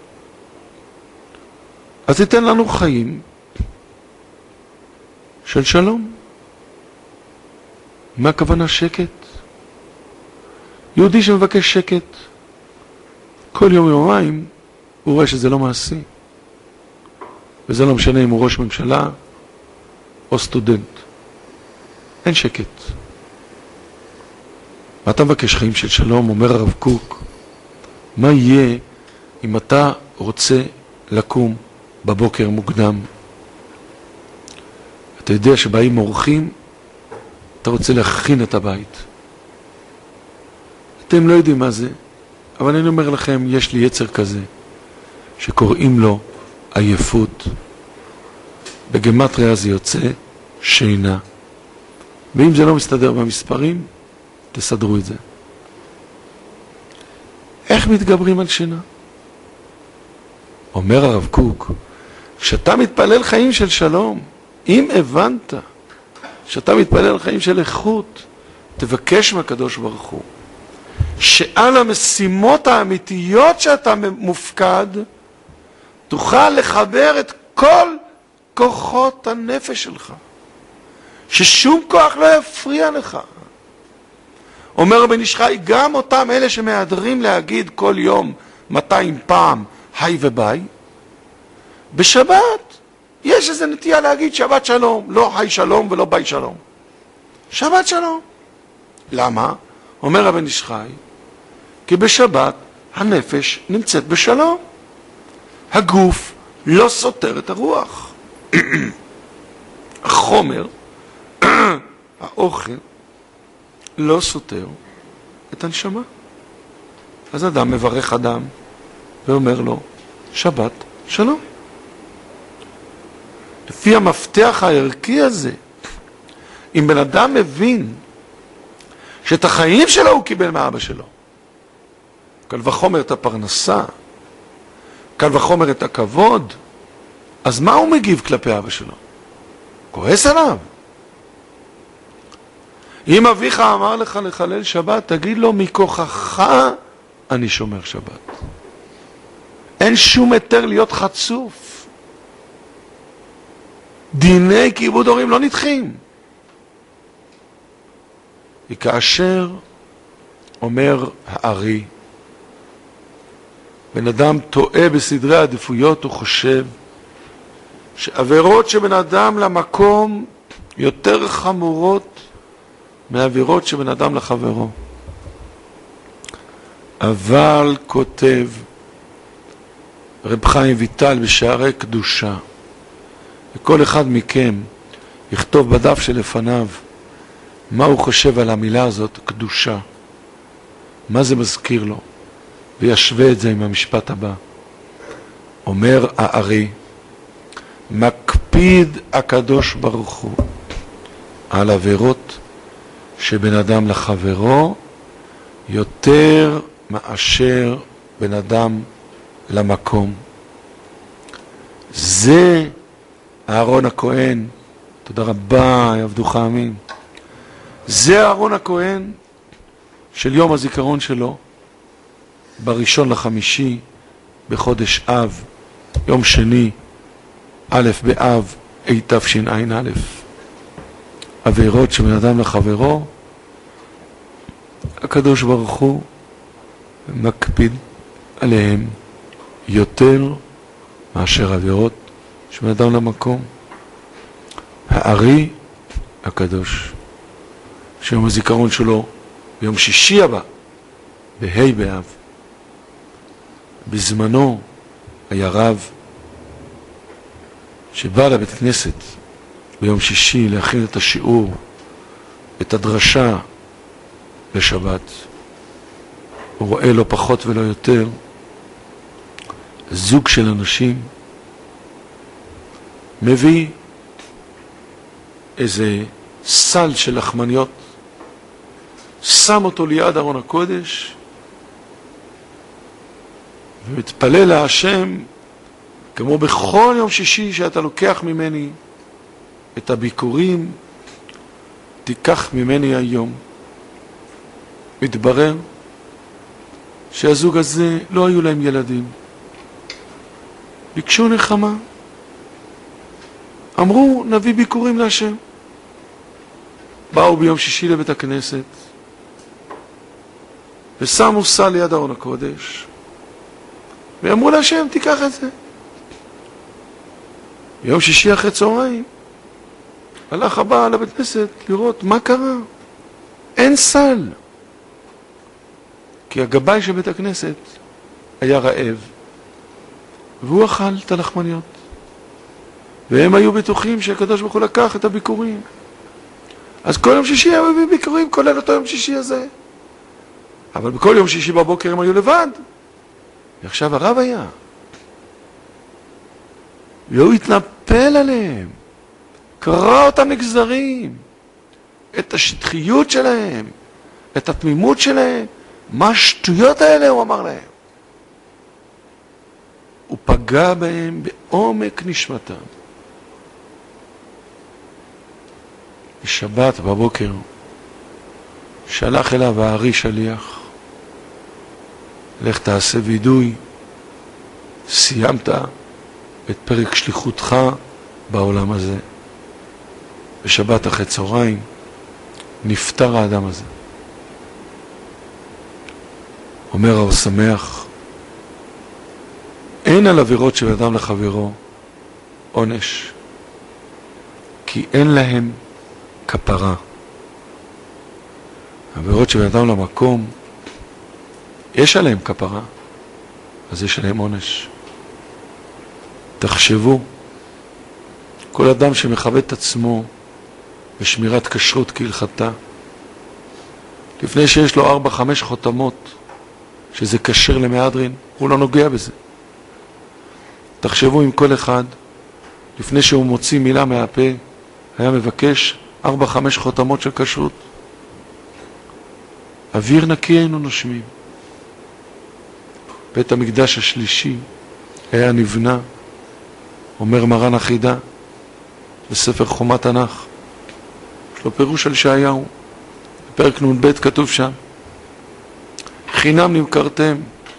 אז ייתן לנו חיים של שלום. מה הכוונה שקט? יהודי שמבקש שקט, כל יום יומיים הוא רואה שזה לא מעשי. וזה לא משנה אם הוא ראש ממשלה או סטודנט. אין שקט. ואתה מבקש חיים של שלום, אומר הרב קוק, מה יהיה אם אתה רוצה לקום בבוקר מוקדם? אתה יודע שבאים אורחים, אתה רוצה להכין את הבית. אתם לא יודעים מה זה, אבל אני אומר לכם, יש לי יצר כזה, שקוראים לו עייפות. בגמטריה זה יוצא שינה. ואם זה לא מסתדר במספרים, תסדרו את זה. איך מתגברים על שינה? אומר הרב קוק, כשאתה מתפלל חיים של שלום, אם הבנת שאתה מתפלל חיים של איכות, תבקש מהקדוש ברוך הוא, שעל המשימות האמיתיות שאתה מופקד, תוכל לחבר את כל כוחות הנפש שלך, ששום כוח לא יפריע לך. אומר רבן איש חי, גם אותם אלה שמהדרים להגיד כל יום 200 פעם היי וביי, בשבת יש איזו נטייה להגיד שבת שלום, לא היי שלום ולא ביי שלום. שבת שלום. למה? אומר רבן איש חי, כי בשבת הנפש נמצאת בשלום. הגוף לא סותר את הרוח. החומר, האוכל, לא סותר את הנשמה. אז אדם מברך אדם ואומר לו, שבת שלום. לפי המפתח הערכי הזה, אם בן אדם מבין שאת החיים שלו הוא קיבל מאבא שלו, קל וחומר את הפרנסה, קל וחומר את הכבוד, אז מה הוא מגיב כלפי אבא שלו? כועס עליו. אם אביך אמר לך לחלל שבת, תגיד לו, מכוחך אני שומר שבת. אין שום היתר להיות חצוף. דיני כיבוד הורים לא נדחים. וכאשר אומר הארי, בן אדם טועה בסדרי העדיפויות, הוא חושב שעבירות שבן אדם למקום יותר חמורות מעבירות שבן אדם לחברו. אבל כותב רב חיים ויטל בשערי קדושה, וכל אחד מכם יכתוב בדף שלפניו מה הוא חושב על המילה הזאת, קדושה. מה זה מזכיר לו? וישווה את זה עם המשפט הבא. אומר הארי, מקפיד הקדוש ברוך הוא על עבירות שבן אדם לחברו יותר מאשר בן אדם למקום. זה אהרון הכהן, תודה רבה, יעבדוך אמין. זה אהרון הכהן של יום הזיכרון שלו, בראשון לחמישי, בחודש אב, יום שני, א' באב, תשע"א. עבירות שבן אדם לחברו, הקדוש ברוך הוא מקפיד עליהם יותר מאשר עבירות שבן אדם למקום. הארי הקדוש, שיום הזיכרון שלו ביום שישי הבא, בה' באב. בזמנו היה רב שבא לבית כנסת ביום שישי להכין את השיעור, את הדרשה לשבת. הוא רואה לא פחות ולא יותר זוג של אנשים מביא איזה סל של לחמניות, שם אותו ליד ארון הקודש ומתפלל להשם, כמו בכל יום שישי שאתה לוקח ממני את הביקורים, תיקח ממני היום. מתברר שהזוג הזה לא היו להם ילדים, ביקשו נחמה, אמרו נביא ביקורים להשם. באו ביום שישי לבית הכנסת ושמו סל ליד ארון הקודש ואמרו להשם תיקח את זה. ביום שישי אחרי צהריים הלך הבא לבית הכנסת לראות מה קרה. אין סל, כי הגבאי של בית הכנסת היה רעב והוא אכל את הלחמניות, והם היו בטוחים שהקדוש ברוך הוא לקח את הביקורים. אז כל יום שישי הם היו ביקורים, כולל אותו יום שישי הזה. אבל בכל יום שישי בבוקר הם היו לבד. ועכשיו הרב היה, והוא התנפל עליהם, קרא אותם לגזרים, את השטחיות שלהם, את התמימות שלהם. מה השטויות האלה, הוא אמר להם. הוא פגע בהם בעומק נשמתם. בשבת בבוקר שלח אליו הארי שליח, לך תעשה וידוי, סיימת, את פרק שליחותך בעולם הזה. בשבת אחרי צהריים נפטר האדם הזה. אומר האור שמח, אין על עבירות של אדם לחברו עונש, כי אין להם כפרה. עבירות של אדם למקום, יש עליהם כפרה, אז יש עליהם עונש. תחשבו, כל אדם שמכבד את עצמו בשמירת כשרות כהלכתה, לפני שיש לו 4-5 חותמות שזה כשר למהדרין, הוא לא נוגע בזה. תחשבו אם כל אחד, לפני שהוא מוציא מילה מהפה, היה מבקש 4-5 חותמות של כשרות. אוויר נקי היינו נושמים. בית המקדש השלישי היה נבנה, אומר מרן החידה, בספר חומת תנ"ך. יש לו פירוש על ישעיהו, בפרק נ"ב כתוב שם, חינם נמכרתם,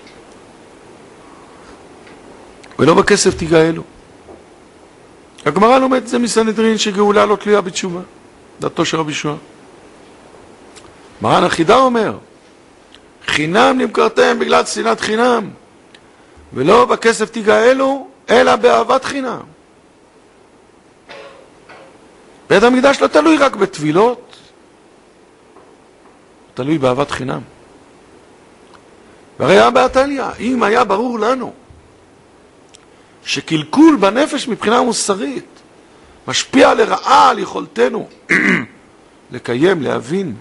ולא בכסף תיגאלו. הגמרא לומדת זה מסנהדרין שגאולה לא תלויה בתשובה, דתו של רבי יהושע. מרן החידה אומר, חינם נמכרתם בגלל שנאת חינם, ולא בכסף תיגאלו, אלא באהבת חינם. בית המקדש לא תלוי רק בתפילות, תלוי באהבת חינם. והרי היה בעתליה, אם היה ברור לנו שקלקול בנפש מבחינה מוסרית משפיע לרעה על יכולתנו לקיים, להבין,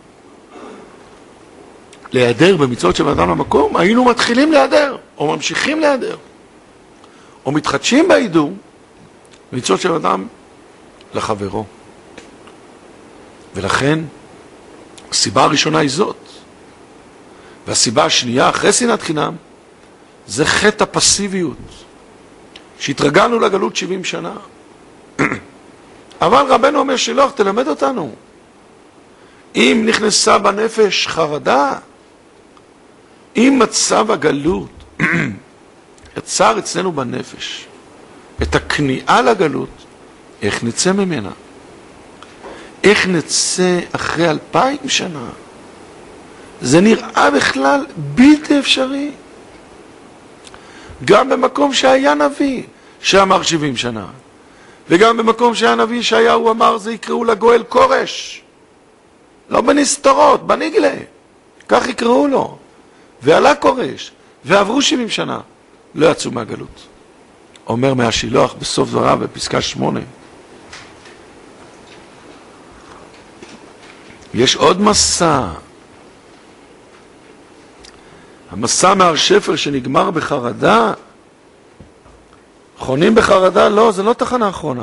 להיעדר במצוות של אדם למקום, היינו מתחילים להיעדר, או ממשיכים להיעדר, או מתחדשים בהידור במצוות של אדם לחברו. ולכן, הסיבה הראשונה היא זאת. והסיבה השנייה, אחרי שנאת חינם, זה חטא הפסיביות. שהתרגלנו לגלות 70 שנה. אבל רבנו אומר שלוח, תלמד אותנו. אם נכנסה בנפש חרדה, אם מצב הגלות יצר אצלנו בנפש את הכניעה לגלות, איך נצא ממנה? איך נצא אחרי 2000 שנה? זה נראה בכלל בלתי אפשרי. גם במקום שהיה נביא שאמר 70 שנה, וגם במקום שהיה נביא הוא אמר זה יקראו לגואל קורש, לא בנסתרות, בניגלה, כך יקראו לו, ועלה קורש, ועברו 70 שנה, לא יצאו מהגלות. אומר מהשילוח בסוף דבריו בפסקה 8, יש עוד מסע, המסע מהר שפר שנגמר בחרדה, חונים בחרדה, לא, זה לא תחנה אחרונה.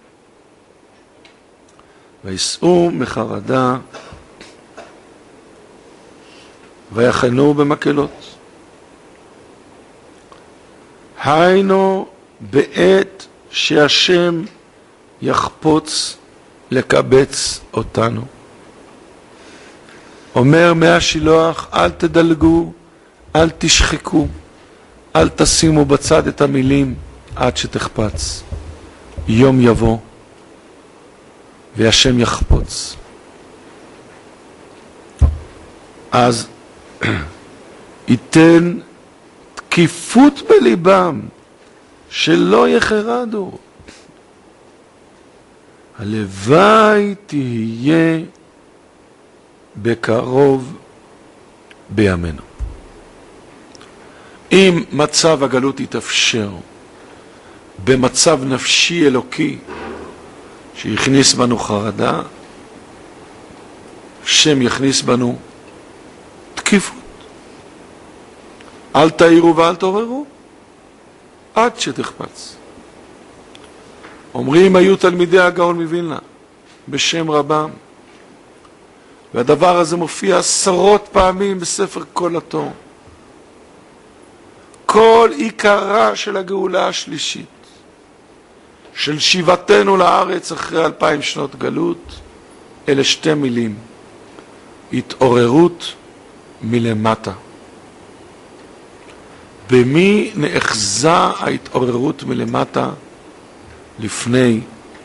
ויסעו מחרדה ויחנו במקלות. היינו בעת שהשם יחפוץ לקבץ אותנו. אומר מהשילוח, אל תדלגו, אל תשחקו, אל תשימו בצד את המילים עד שתחפץ. יום יבוא והשם יחפוץ. אז ייתן תקיפות בליבם שלא יחרדו. הלוואי תהיה בקרוב בימינו. אם מצב הגלות יתאפשר במצב נפשי אלוקי שיכניס בנו חרדה, שם יכניס בנו תקיפות. אל תאירו ואל תעוררו עד שתחפץ. אומרים היו תלמידי הגאון מווילנה בשם רבם, והדבר הזה מופיע עשרות פעמים בספר כל התור. כל עיקרה של הגאולה השלישית, של שיבתנו לארץ אחרי 2000 שנות גלות, אלה שתי מילים: התעוררות מלמטה. במי נאחזה ההתעוררות מלמטה? לפני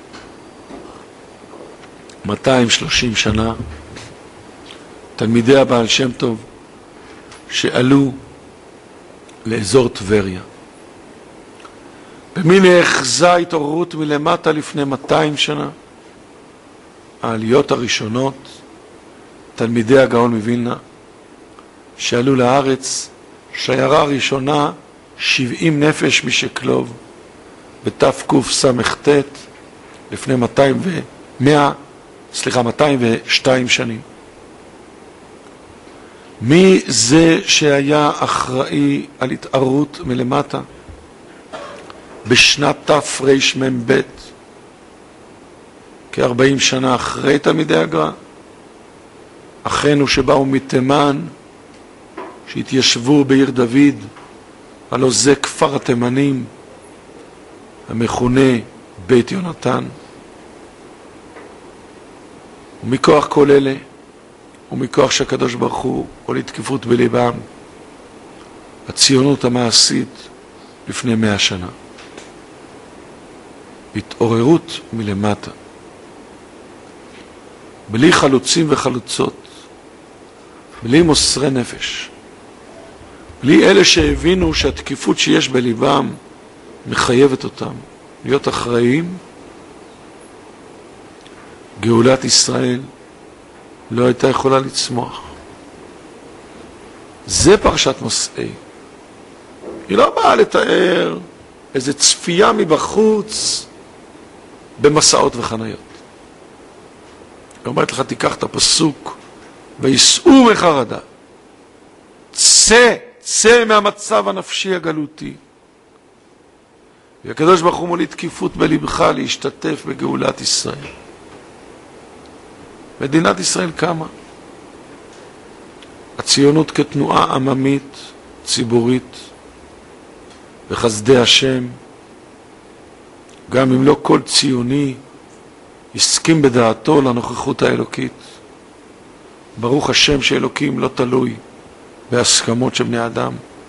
230 שנה, תלמידי הבעל שם טוב שעלו לאזור טבריה. במי נאחזה התעוררות מלמטה לפני 200 שנה? העליות הראשונות, תלמידי הגאון מווילנה, שעלו לארץ, שיירה ראשונה 70 נפש משקלוב, בתקס"ט, לפני 202 שנים. מי זה שהיה אחראי על התערות מלמטה? בשנת תרמ"ב, כ-40 שנה אחרי תלמידי הגר"א, אחינו שבאו מתימן, שהתיישבו בעיר דוד, הלא זה כפר התימנים, המכונה בית יונתן. ומכוח כל אלה, ומכוח שהקדוש ברוך הוא הוליד תקיפות בליבם, הציונות המעשית לפני 100 שנה. התעוררות מלמטה. בלי חלוצים וחלוצות, בלי מוסרי נפש, בלי אלה שהבינו שהתקיפות שיש בליבם מחייבת אותם להיות אחראים, גאולת ישראל לא הייתה יכולה לצמוח. זה פרשת מסעי. היא לא באה לתאר איזו צפייה מבחוץ במסעות וחניות. היא אומרת לך, תיקח את הפסוק, ויסעו מחרדה. צא מהמצב הנפשי הגלותי. והקדוש ברוך הוא מוליד תקיפות בלבך להשתתף בגאולת ישראל. מדינת ישראל קמה. הציונות כתנועה עממית, ציבורית, בחסדי השם, גם אם לא כל ציוני הסכים בדעתו לנוכחות האלוקית. ברוך השם שאלוקים לא תלוי בהסכמות של בני אדם.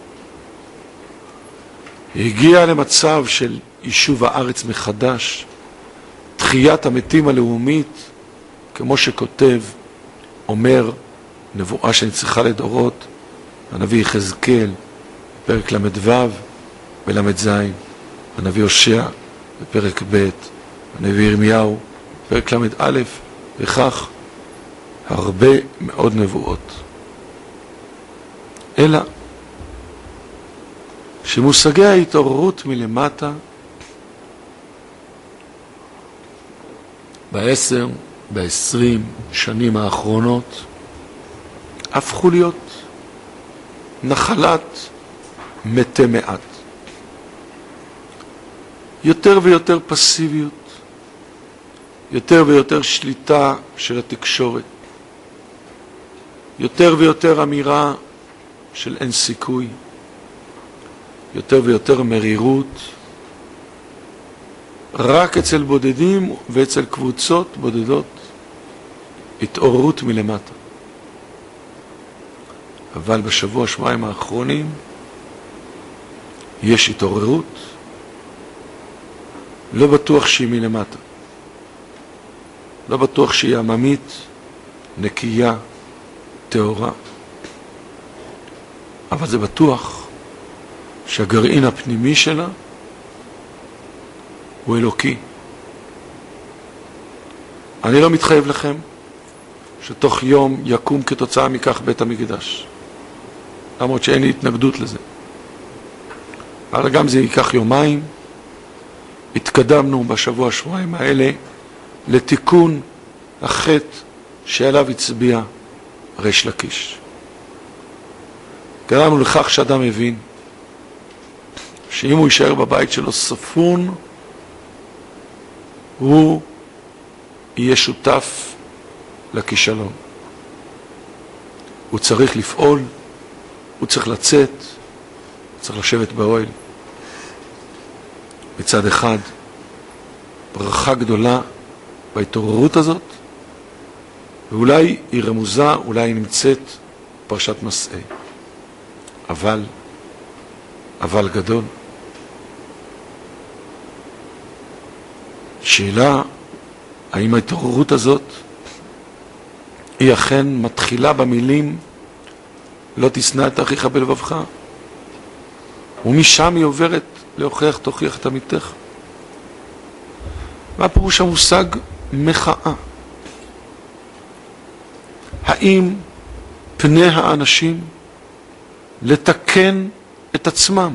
הגיע למצב של יישוב הארץ מחדש, תחיית המתים הלאומית, כמו שכותב, אומר, נבואה שנצריכה לדורות, הנביא יחזקאל, בפרק ל"ו ול"ז, הנביא הושע, בפרק ב', הנביא ירמיהו, בפרק ל"א, וכך הרבה מאוד נבואות. אלא שמושגי ההתעוררות מלמטה ב10-20 שנים האחרונות הפכו להיות נחלת מתי מעט. יותר ויותר פסיביות, יותר ויותר שליטה של התקשורת, יותר ויותר אמירה של אין סיכוי, יותר ויותר מרירות, רק אצל בודדים ואצל קבוצות בודדות, התעוררות מלמטה. אבל בשבוע שבועיים האחרונים יש התעוררות, לא בטוח שהיא מלמטה, לא בטוח שהיא עממית, נקייה, טהורה, אבל זה בטוח שהגרעין הפנימי שלה הוא אלוקי. אני לא מתחייב לכם שתוך יום יקום כתוצאה מכך בית המקדש, למרות שאין לי התנגדות לזה, אבל גם זה ייקח יומיים. התקדמנו בשבוע שבועיים האלה לתיקון החטא שעליו הצביע ריש לקיש. גרמנו לכך שאדם מבין שאם הוא יישאר בבית שלו ספון, הוא יהיה שותף לכישלון. הוא צריך לפעול, הוא צריך לצאת, הוא צריך לשבת באוהל. מצד אחד, ברכה גדולה בהתעוררות הזאת, ואולי היא רמוזה, אולי היא נמצאת פרשת מסעי. אבל גדול. השאלה, האם ההתעוררות הזאת היא אכן מתחילה במילים לא תשנא את אחיך בלבבך, ומשם היא עוברת להוכיח תוכיח את עמיתך. מה פירוש המושג מחאה? האם פני האנשים לתקן את עצמם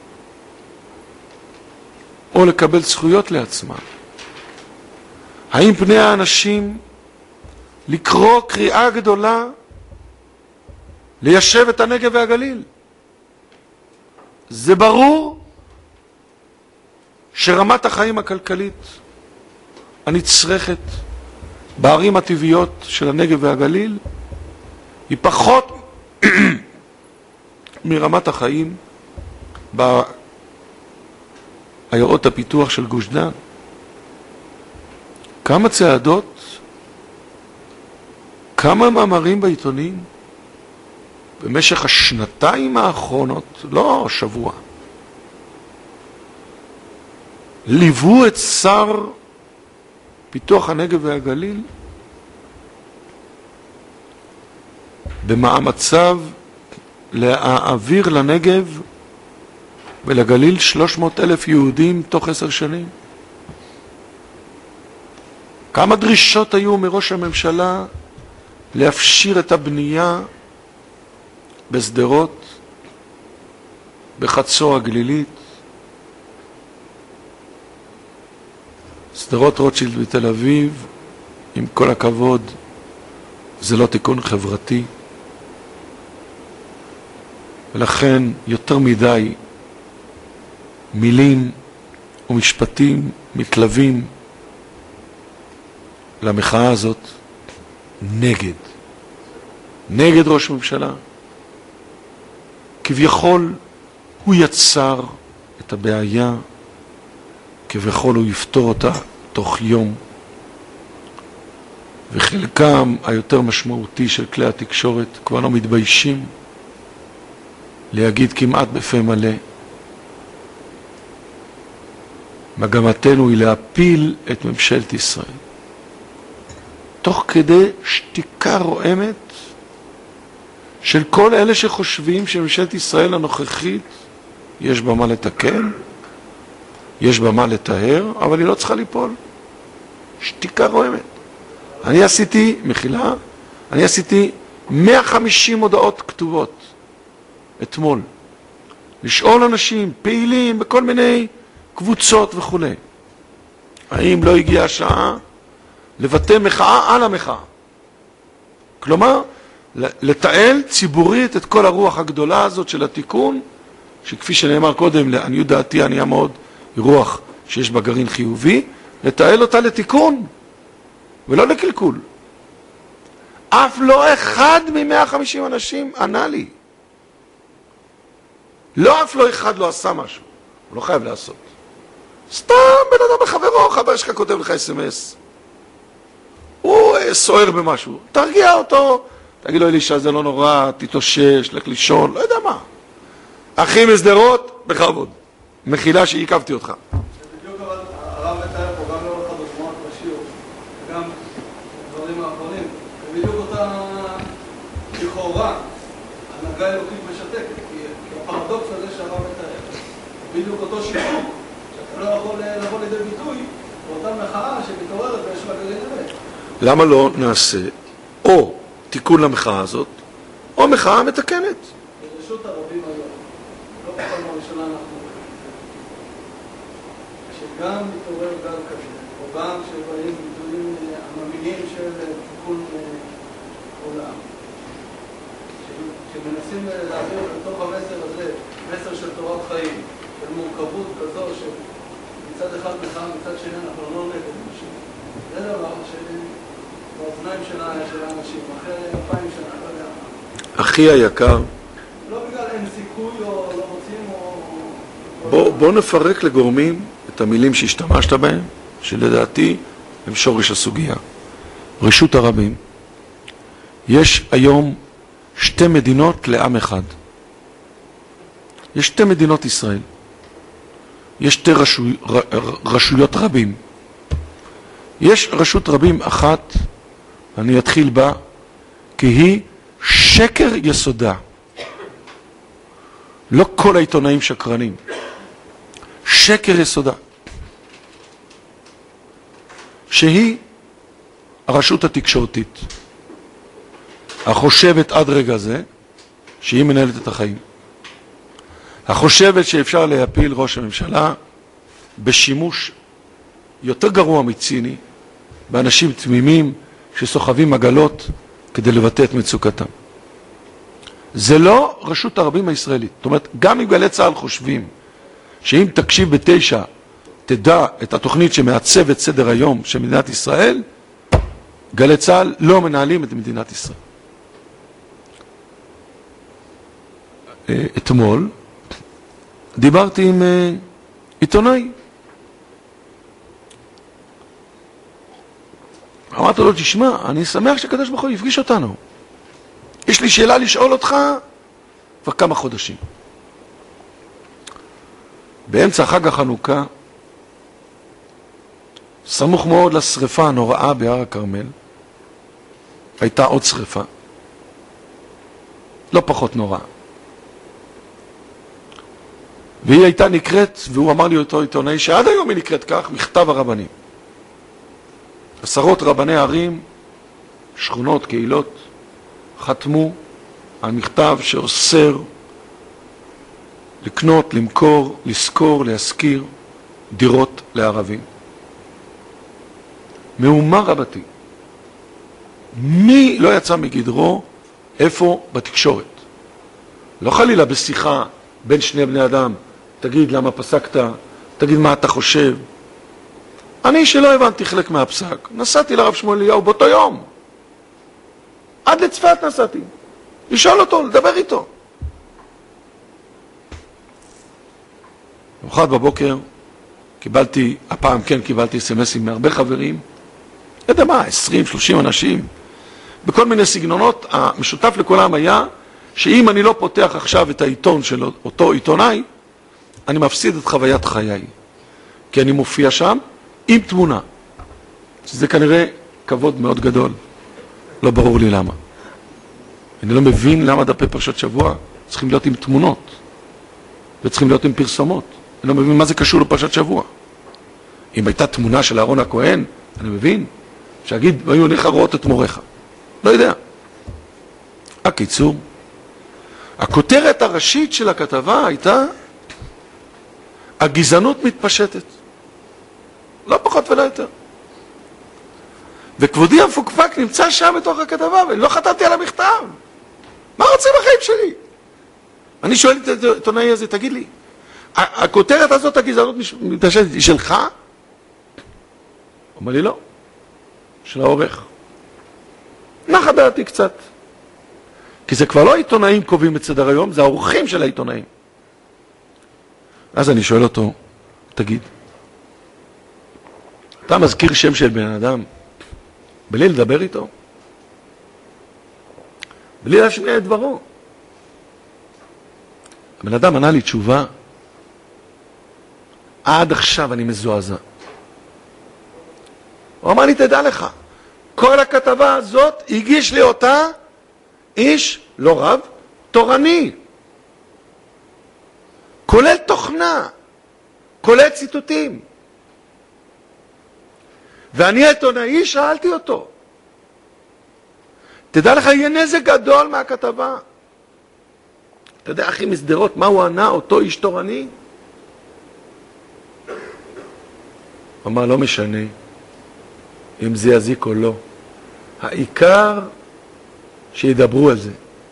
או לקבל זכויות לעצמם? האם פני האנשים לקרוא קריאה גדולה ליישב את הנגב והגליל? זה ברור שרמת החיים הכלכלית הנצרכת בערים הטבעיות של הנגב והגליל היא פחות מרמת החיים בעיירות הפיתוח של גוש דן. כמה צעדות, כמה מאמרים בעיתונים במשך השנתיים האחרונות, לא שבוע, ליוו את שר פיתוח הנגב והגליל במאמציו להעביר לנגב ולגליל 300,000 יהודים תוך 10 שנים. כמה דרישות היו מראש הממשלה להפשיר את הבנייה בסדרות, בחצור הגלילית, סדרות רוטשילד בתל אביב, עם כל הכבוד, זה לא תיקון חברתי. ולכן יותר מדי מילים ומשפטים מתלווים למחאה הזאת נגד ראש ממשלה. כביכול הוא יצר את הבעיה, כביכול הוא יפתור אותה תוך יום, וחלקם היותר משמעותי של כלי התקשורת כבר לא מתביישים להגיד כמעט בפה מלא, מגמתנו היא להפיל את ממשלת ישראל. תוך כדי שתיקה רועמת של כל אלה שחושבים שממשלת ישראל הנוכחית יש בה מה לתקן, יש בה מה לטהר, אבל היא לא צריכה ליפול. שתיקה רועמת. אני עשיתי 150 הודעות כתובות אתמול, לשאול אנשים פעילים בכל מיני קבוצות וכו'. האם לא הגיעה השעה לבטא מחאה על המחאה? כלומר, לתעל ציבורית את כל הרוח הגדולה הזאת של התיקון, שכפי שנאמר קודם, לעניות דעתי עניה מאוד, היא רוח שיש בה גרעין חיובי, לתעל אותה לתיקון ולא לקלקול. אף לא אחד מ-150 אנשים ענה לי. אף לא אחד לא עשה משהו. הוא לא חייב לעשות. סתם בן אדם בחברו, חבר שלך כותב לך SMS. הוא סוער במשהו. תרגיע אותו. תגיד לו, אלישע, זה לא נורא, תתאושש, לך לישון, לא יודע מה. אחי מסדרות, בכבוד. מחילה שעיכבתי אותך. בדיוק הרב מתאר פה גם לאורך הדוגמאות בשיעור, וגם דברים האחרונים, ובדיוק אותה לכאורה, הנהגה אלוקית משתקת, כי הפרדוקס הזה שהרב מתאר, בדיוק אותו שיעור, שאתה לא יכול לבוא לידי ביטוי, באותה מחאה שמתעוררת ויש לה גרעין אמת. למה לא נעשה או תיקון למחאה הזאת, או מחאה מתקנת? ברשות הרבים היום, לא בכל הראשונה אנחנו שגם מתעורר גל כזה, או גם שבאים ביטויים המאמינים של תיקון עולם, שמנסים להעביר לתוך המסר הזה, מסר של תורת חיים, של מורכבות כזו, שמצד אחד מחאה, מצד שני אנחנו לא נגד אנשים. זה דבר שבאוזניים של האנשים, אחרי 2000 שנה, לא יודע מה. אחי היקר, לא בגלל אין סיכוי או לא רוצים או... בוא נפרק לגורמים את המילים שהשתמשת בהם, שלדעתי הם שורש הסוגיה. רשות הרבים. יש היום 2 מדינות לעם אחד. יש 2 מדינות ישראל. יש 2 רשויות רבים. יש רשות רבים אחת, אני אתחיל בה, כי היא שקר יסודה. לא כל העיתונאים שקרנים. שקר יסודה. שהיא הרשות התקשורתית. החושבת עד רגע זה שהיא מנהלת את החיים. החושבת שאפשר להפיל ראש הממשלה בשימוש יותר גרוע מציני, באנשים תמימים שסוחבים עגלות כדי לבטא את מצוקתם. זה לא רשות הרבים הישראלית. זאת אומרת, גם אם גלי צה"ל חושבים שאם תקשיב ב9 תדע את התוכנית שמעצבת סדר היום של מדינת ישראל, גלי צה"ל לא מנהלים את מדינת ישראל. אתמול דיברתי עם עיתונאי. אמרתי לו, תשמע, אני שמח שקדוש ברוך הוא יפגיש אותנו. יש לי שאלה לשאול אותך כבר כמה חודשים. באמצע חג החנוכה, סמוך מאוד לשריפה הנוראה בהר הכרמל, הייתה עוד שריפה, לא פחות נוראה. והיא הייתה נקראת, והוא אמר לי אותו עיתונאי, שעד היום היא נקראת כך, מכתב הרבנים. עשרות רבני ערים, שכונות, קהילות, חתמו על מכתב שאוסר לקנות, למכור, לשכור, להשכיר דירות לערבים. מהומה רבתי. מי לא יצא מגדרו? איפה? בתקשורת. לא חלילה בשיחה בין שני בני אדם, תגיד למה פסקת, תגיד מה אתה חושב. אני שלא הבנתי חלק מהפסק, נסעתי לרב שמואל אליהו באותו יום. עד לצפת נסעתי. לשאול אותו, לדבר איתו. למחרת בבוקר קיבלתי, הפעם כן קיבלתי סמסים מהרבה חברים, לא יודע מה, 20-30 אנשים, בכל מיני סגנונות. המשותף לכולם היה שאם אני לא פותח עכשיו את העיתון של אותו עיתונאי, אני מפסיד את חוויית חיי. כי אני מופיע שם עם תמונה. שזה כנראה כבוד מאוד גדול. לא ברור לי למה. אני לא מבין למה דפי פרשת שבוע צריכים להיות עם תמונות. וצריכים להיות עם פרסומות. אני לא מבין מה זה קשור לפרשת שבוע. אם הייתה תמונה של אהרון הכהן, אני מבין. שאגיד, היו הולך לראות את מורך. לא יודע. הקיצור, הכותרת הראשית של הכתבה הייתה, הגזענות מתפשטת. לא פחות ולא יותר. וכבודי המפוקפק נמצא שם בתוך הכתבה, ואני לא חתמתי על המכתב. מה רוצה בחיים שלי? אני שואל את העיתונאי הזה, תגיד לי, הכותרת הזאת, הגזענות מתפשטת, היא שלך? הוא אומר לי, לא. של העורך. נחה דעתי קצת. כי זה כבר לא העיתונאים קובעים את סדר היום, זה העורכים של העיתונאים. אז אני שואל אותו, תגיד, אתה מזכיר שם של בן אדם בלי לדבר איתו? בלי להשמיע את דברו? הבן אדם ענה לי תשובה, עד עכשיו אני מזועזע. הוא אמר לי, תדע לך, כל הכתבה הזאת הגיש לי אותה איש, לא רב, תורני. כולל תוכנה, כולל ציטוטים. ואני העיתונאי שאלתי אותו, תדע לך, יהיה נזק גדול מהכתבה. אתה יודע, אחי מסדרות, מה הוא ענה, אותו איש תורני? הוא אמר, לא משנה אם זה יזיק או לא. העיקר שידברו על זה.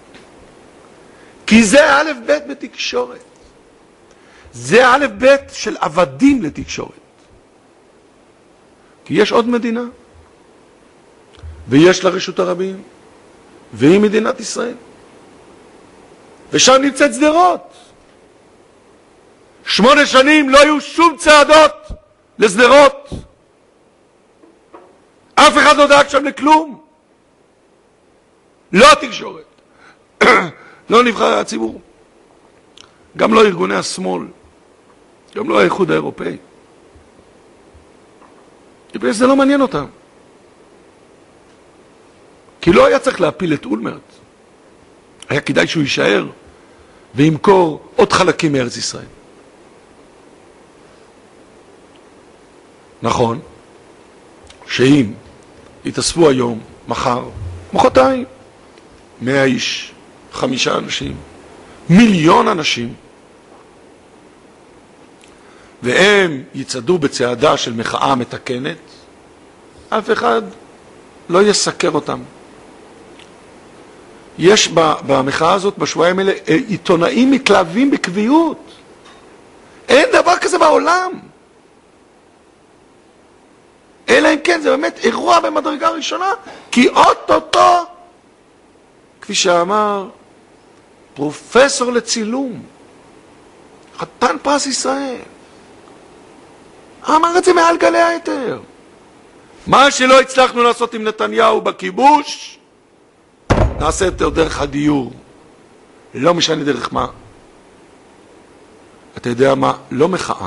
כי זה א' ב' בתקשורת. זה א' ב' של עבדים לתקשורת. כי יש עוד מדינה, ויש לה רשות הרבים, והיא מדינת ישראל. ושם נמצאת שדרות. 8 שנים לא היו שום צעדות לשדרות. אף אחד לא דאג שם לכלום. לא התקשורת. לא נבחרי הציבור. גם לא ארגוני השמאל. גם לא האיחוד האירופאי. זה לא מעניין אותם. כי לא היה צריך להפיל את אולמרט. היה כדאי שהוא יישאר וימכור עוד חלקים מארץ ישראל. נכון, שאם יתאספו היום, מחר, מחרתיים, 100 איש, 5 אנשים, 1,000,000 אנשים, והם יצעדו בצעדה של מחאה מתקנת, אף אחד לא יסקר אותם. יש במחאה הזאת, בשבועיים האלה, עיתונאים מתלהבים בקביעות. אין דבר כזה בעולם. אלא אם כן, זה באמת אירוע במדרגה ראשונה, כי אוטוטו, כפי שאמר פרופסור לצילום, חתן פרס ישראל, אמר את זה מעל גלי היתר. מה שלא הצלחנו לעשות עם נתניהו בכיבוש, נעשה יותר דרך הדיור. לא משנה דרך מה. אתה יודע מה? לא מחאה.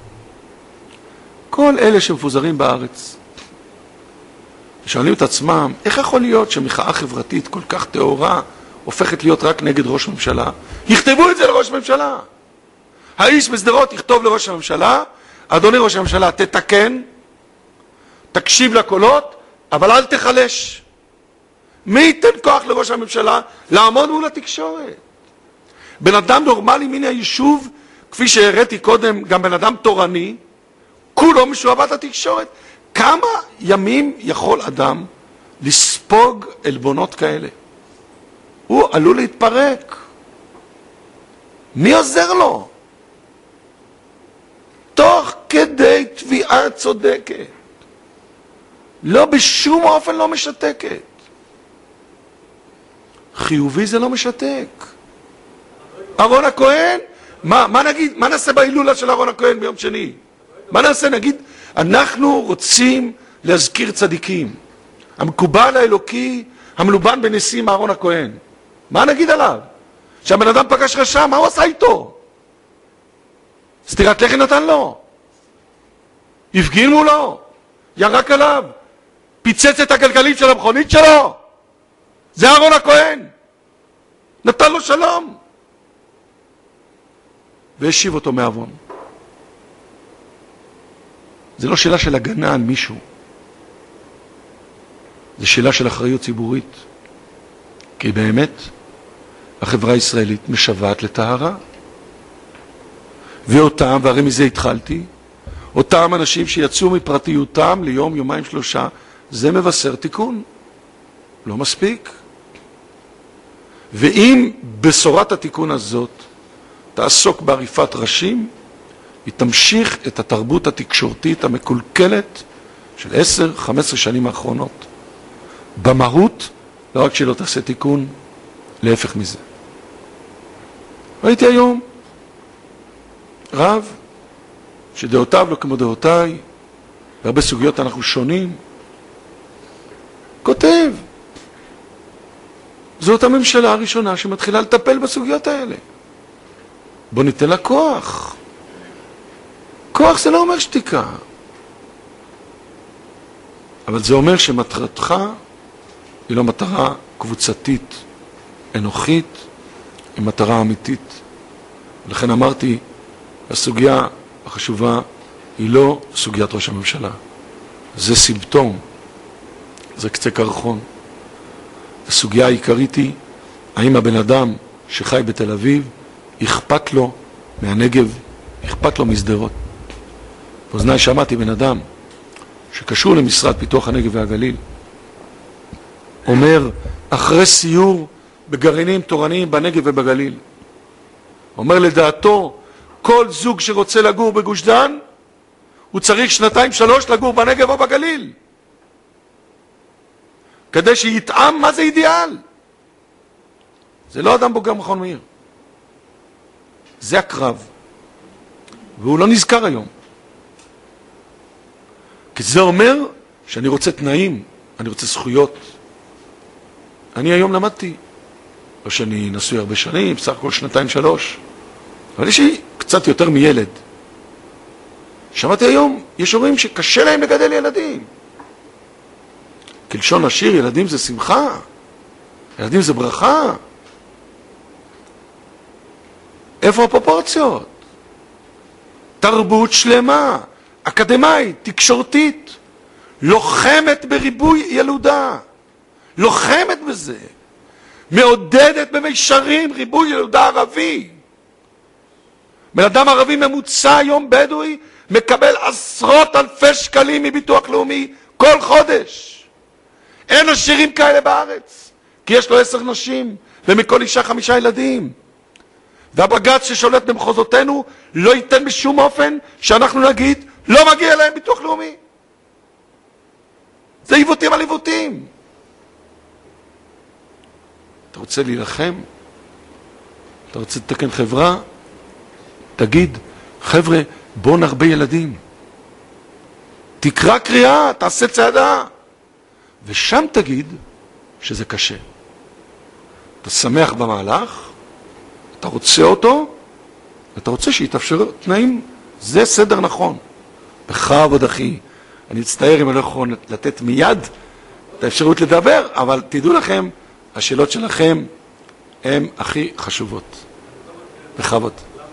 כל אלה שמפוזרים בארץ, שואלים את עצמם, איך יכול להיות שמחאה חברתית כל כך טהורה, הופכת להיות רק נגד ראש ממשלה? יכתבו את זה לראש ממשלה. האיש בסדרות יכתוב לראש הממשלה, אדוני ראש הממשלה, תתקן, תקשיב לקולות, אבל אל תחלש. מי ייתן כוח לראש הממשלה לעמוד מול התקשורת? בן אדם נורמלי מן היישוב, כפי שהראיתי קודם, גם בן אדם תורני, כולו משועבד התקשורת. כמה ימים יכול אדם לספוג עלבונות כאלה? הוא עלול להתפרק. מי עוזר לו? תוך כדי תביעה צודקת. לא בשום אופן לא משתקת. חיובי זה לא משתק. אהרון הכהן? מה נגיד? מה נעשה בהילולה של אהרון הכהן ביום שני? מה נעשה? נגיד, אנחנו רוצים להזכיר צדיקים. המקובל האלוקי, המלובן בניסים אהרון הכהן. מה נגיד עליו? שהבן אדם פגש רשע, מה הוא עשה איתו? סתירת לחי נתן לו. הפגין מולו. ירק עליו. פיצץ את הגלגלים של המכונית שלו. זה אהרון הכהן. נתן לו שלום. והשיב אותו מעוון. זה לא שאלה של הגנה על מישהו. זה שאלה של אחריות ציבורית. כי באמת, החברה הישראלית משוועת לטהרה. ואותם, והרי מזה התחלתי, אותם אנשים שיצאו מפרטיותם ליום, יומיים, 3, זה מבשר תיקון. לא מספיק. ואם בשורת התיקון הזאת תעסוק בעריפת ראשים, היא תמשיך את התרבות התקשורתית המקולקלת של 10-15 שנים האחרונות. במהות, לא רק שלא תעשה תיקון, להפך מזה. ראיתי היום רב שדעותיו לא כמו דעותיי, בהרבה סוגיות אנחנו שונים, כותב, זאת הממשלה הראשונה שמתחילה לטפל בסוגיות האלה. בוא ניתן לה כוח. כוח זה לא אומר שתיקה. אבל זה אומר שמטרתך היא לא מטרה קבוצתית, אנוכית, היא מטרה אמיתית. לכן אמרתי, הסוגיה החשובה היא לא סוגיית ראש הממשלה. זה סימפטום, זה קצה קרחון. הסוגיה העיקרית היא, האם הבן אדם שחי בתל אביב, אכפת לו מהנגב, אכפת לו מסדרות. באוזניי שמעתי בן אדם שקשור למשרד פיתוח הנגב והגליל, אומר, אחרי סיור בגרעינים תורניים בנגב ובגליל, אומר לדעתו, כל זוג שרוצה לגור בגוש דן, הוא צריך 2-3 לגור בנגב או בגליל. כדי שיתאם מה זה אידיאל. זה לא אדם בוגר מכון מאיר. זה הקרב. והוא לא נזכר היום. כי זה אומר שאני רוצה תנאים, אני רוצה זכויות. אני היום למדתי, לא שאני נשוי הרבה שנים, בסך הכל 2-3, אבל יש לי קצת יותר מילד. שמעתי היום, יש הורים שקשה להם לגדל ילדים. כלשון השיר, ילדים זה שמחה, ילדים זה ברכה. איפה הפרופורציות? תרבות שלמה, אקדמית, תקשורתית, לוחמת בריבוי ילודה, לוחמת בזה, מעודדת במישרים ריבוי ילודה ערבי. בן אדם ערבי ממוצע היום בדואי מקבל עשרות אלפי שקלים מביטוח לאומי כל חודש. אין עשירים כאלה בארץ, כי יש לו 10 נשים, ומכל אישה 5 ילדים. והבג"ץ ששולט במחוזותינו לא ייתן בשום אופן שאנחנו נגיד, לא מגיע להם ביטוח לאומי. זה עיוותים על עיוותים. אתה רוצה להילחם? אתה רוצה לתקן חברה? תגיד, חבר'ה, בוא נרבה ילדים. תקרא קריאה, תעשה צעדה. ושם תגיד שזה קשה. אתה שמח במהלך, אתה רוצה אותו, אתה רוצה שיתאפשר תנאים, זה סדר נכון. בכבוד אחי, אני אצטער אם אני לא יכול לתת מיד את האפשרות לדבר, אבל תדעו לכם, השאלות שלכם הן הכי חשובות. בכבוד.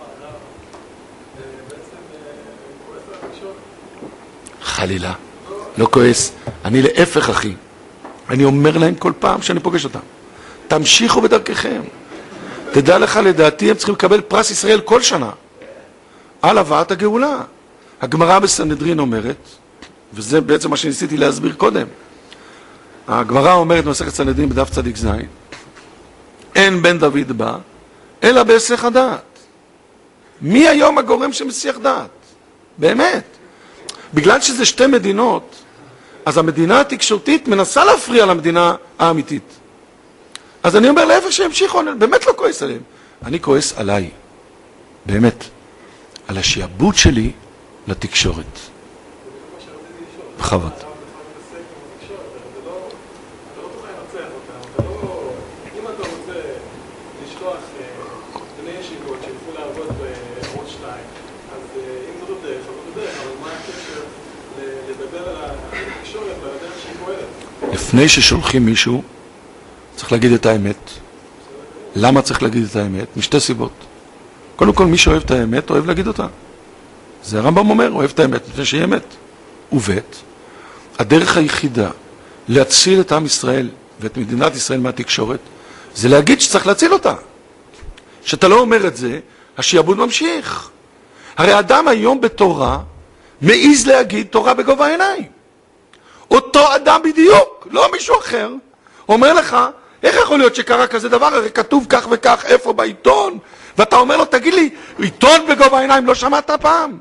חלילה, לא כועס. אני להפך אחי. אני אומר להם כל פעם שאני פוגש אותם. תמשיכו בדרככם. תדע לך, לדעתי הם צריכים לקבל פרס ישראל כל שנה על הבאת הגאולה. הגמרא בסנהדרין אומרת, וזה בעצם מה שניסיתי להסביר קודם, הגמרא אומרת במסכת סנהדרין בדף צדיק ז', אין בן דוד בא, אלא בהיסח הדעת. מי היום הגורם שמסיח דעת? באמת. בגלל שזה שתי מדינות, אז המדינה התקשורתית מנסה להפריע למדינה האמיתית. אז אני אומר להפך שהמשיכו, אני באמת לא כועס עליהם. אני כועס עליי, באמת, על השיעבוד שלי לתקשורת. בכבוד. לפני ששולחים מישהו, צריך להגיד את האמת. למה צריך להגיד את האמת? משתי סיבות. קודם כל, מי שאוהב את האמת, אוהב להגיד אותה. זה הרמב"ם אומר, אוהב את האמת, לפני שהיא אמת. ובית, הדרך היחידה להציל את עם ישראל ואת מדינת ישראל מהתקשורת, זה להגיד שצריך להציל אותה. שאתה לא אומר את זה, השיעבוד ממשיך. הרי אדם היום בתורה מעיז להגיד תורה בגובה העיניים. אותו אדם בדיוק, לא מישהו אחר, אומר לך, איך יכול להיות שקרה כזה דבר? הרי כתוב כך וכך, איפה בעיתון? ואתה אומר לו, תגיד לי, עיתון בגובה העיניים לא שמעת פעם?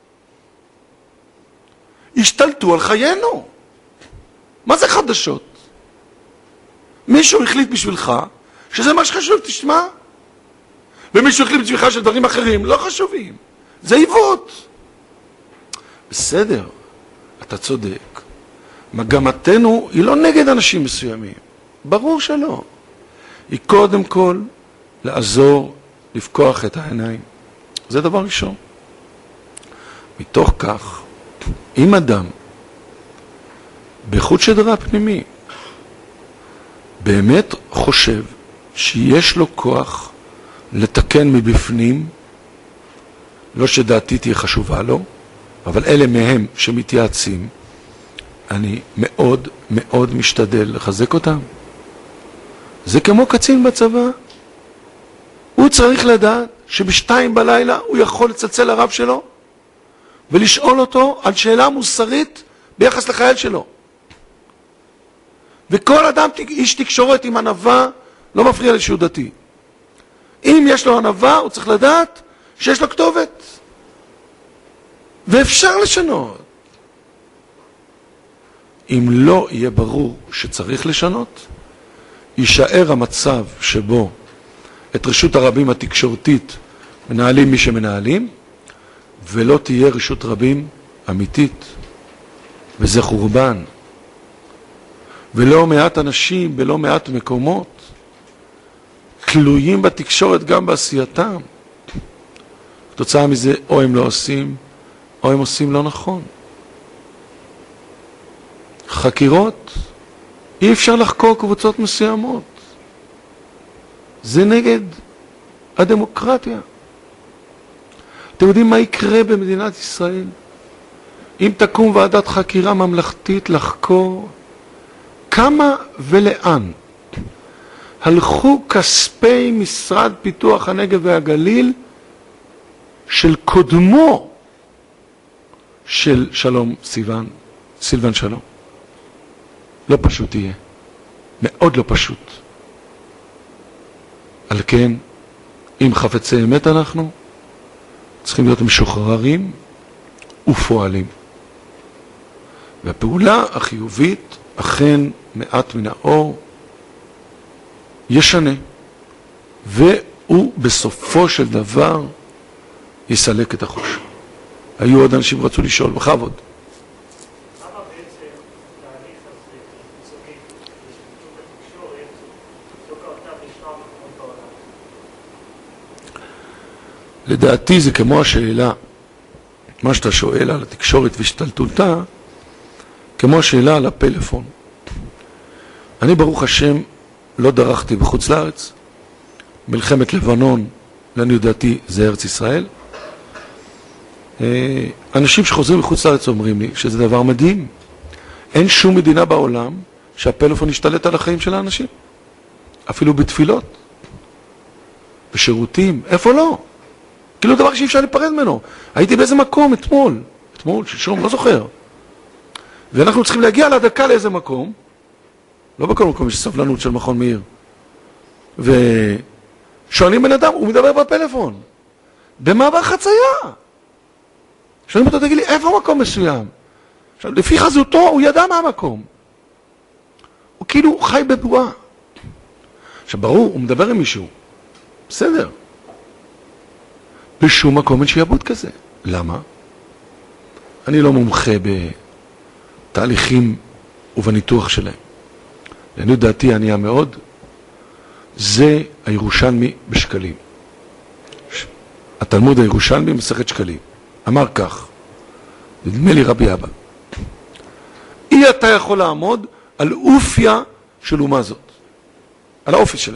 השתלטו על חיינו. מה זה חדשות? מישהו החליט בשבילך שזה מה שחשוב, תשמע. ומישהו החליט בשבילך שדברים אחרים לא חשובים. זה עיוות. בסדר, אתה צודק. מגמתנו היא לא נגד אנשים מסוימים. ברור שלא. היא קודם כל לעזור, לפקוח את העיניים. זה דבר ראשון. מתוך כך, אם אדם בחוט שדרה פנימי באמת חושב שיש לו כוח לתקן מבפנים, לא שדעתי תהיה חשובה לו, אבל אלה מהם שמתייעצים, אני מאוד מאוד משתדל לחזק אותם. זה כמו קצין בצבא. הוא צריך לדעת שבשתיים בלילה הוא יכול לצלצל לרב שלו ולשאול אותו על שאלה מוסרית ביחס לחייל שלו. וכל אדם, איש תקשורת עם ענווה, לא מפריע לשיעור דתי. אם יש לו ענווה, הוא צריך לדעת שיש לו כתובת. ואפשר לשנות. אם לא יהיה ברור שצריך לשנות, יישאר המצב שבו את רשות הרבים התקשורתית מנהלים מי שמנהלים, ולא תהיה רשות רבים אמיתית. וזה חורבן. ולא מעט אנשים, ולא מעט מקומות, תלויים בתקשורת גם בעשייתם. תוצאה מזה, או הם לא עושים, או הם עושים לא נכון. חקירות, אי אפשר לחקור קבוצות מסוימות. זה נגד הדמוקרטיה. אתם יודעים מה יקרה במדינת ישראל? אם תקום ועדת חקירה ממלכתית לחקור כמה ולאן הלכו כספי משרד פיתוח הנגב והגליל של קודמו של שלום סילבן שלום. לא פשוט יהיה. מאוד לא פשוט. על כן, אם חפצי אמת אנחנו, צריכים להיות משוחררים ופועלים. והפעולה החיובית, אכן מעט מן האור, ישנה. והוא בסופו של דבר יסלק את החוש. היו עוד אנשים רצו לשאול, בכבוד. למה בעצם התהליך הזה חיצוני לשיתוף התקשורת לא קרתה בשאר מקומות בעולם? לדעתי זה כמו השאלה, מה שאתה שואל על התקשורת והשתלטותה, כמו השאלה על הפלאפון. אני ברוך השם לא דרכתי בחוץ לארץ. מלחמת לבנון, לעניות דעתי, זה ארץ ישראל. אנשים שחוזרים מחוץ לארץ אומרים לי שזה דבר מדהים. אין שום מדינה בעולם שהפלאפון ישתלט על החיים של האנשים. אפילו בתפילות, בשירותים, איפה לא? כאילו דבר שאי אפשר להיפרד ממנו. הייתי באיזה מקום אתמול, שלשום, לא זוכר. ואנחנו צריכים להגיע לדקה לאיזה מקום, לא בכל מקום יש סבלנות של מכון מאיר. ושואלים בן אדם, הוא מדבר בפלאפון. במעבר חצייה. שואלים אותו, תגיד לי, איפה מקום מסוים? עכשיו, לפי חזותו, הוא ידע מה המקום. הוא כאילו חי בבועה. עכשיו, ברור, הוא מדבר עם מישהו. בסדר. בשום מקום אין שיעבוד כזה. למה? אני לא מומחה בתהליכים ובניתוח שלהם. לעניות דעתי ענייה מאוד, זה הירושלמי בשקלים. התלמוד הירושלמי מסכת שקלים. אמר כך, נדמה לי רבי אבא, אי אתה יכול לעמוד על אופיה של אומה זאת, על האופי שלהם.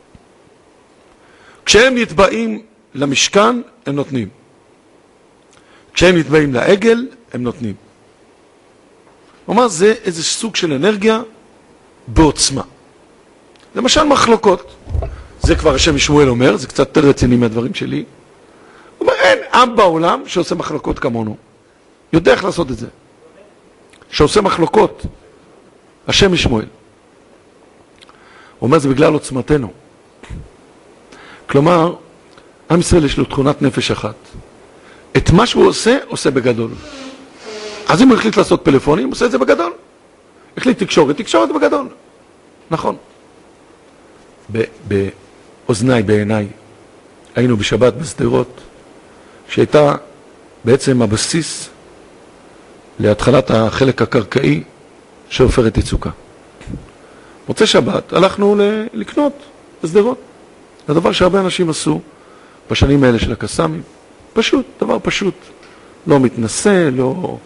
כשהם נתבעים למשכן, הם נותנים. כשהם נתבעים לעגל, הם נותנים. כלומר, זה איזה סוג של אנרגיה בעוצמה. למשל מחלוקות, זה כבר השם שמואל אומר, זה קצת יותר רציני מהדברים שלי. הוא אומר, אין עם בעולם שעושה מחלוקות כמונו. יודע איך לעשות את זה. שעושה מחלוקות, השם שמואל. הוא אומר, זה בגלל עוצמתנו. כלומר, עם ישראל יש לו תכונת נפש אחת. את מה שהוא עושה, עושה בגדול. אז אם הוא החליט לעשות פלאפונים, הוא עושה את זה בגדול. החליט תקשורת בגדול. נכון. באוזניי, בעיניי, היינו בשבת בסדרות, שהייתה בעצם הבסיס להתחלת החלק הקרקעי של עופרת יצוקה. מוצאי שבת הלכנו לקנות בסדרות. זה דבר שהרבה אנשים עשו בשנים האלה של הקסאמים. פשוט, דבר פשוט. לא מתנשא, לא...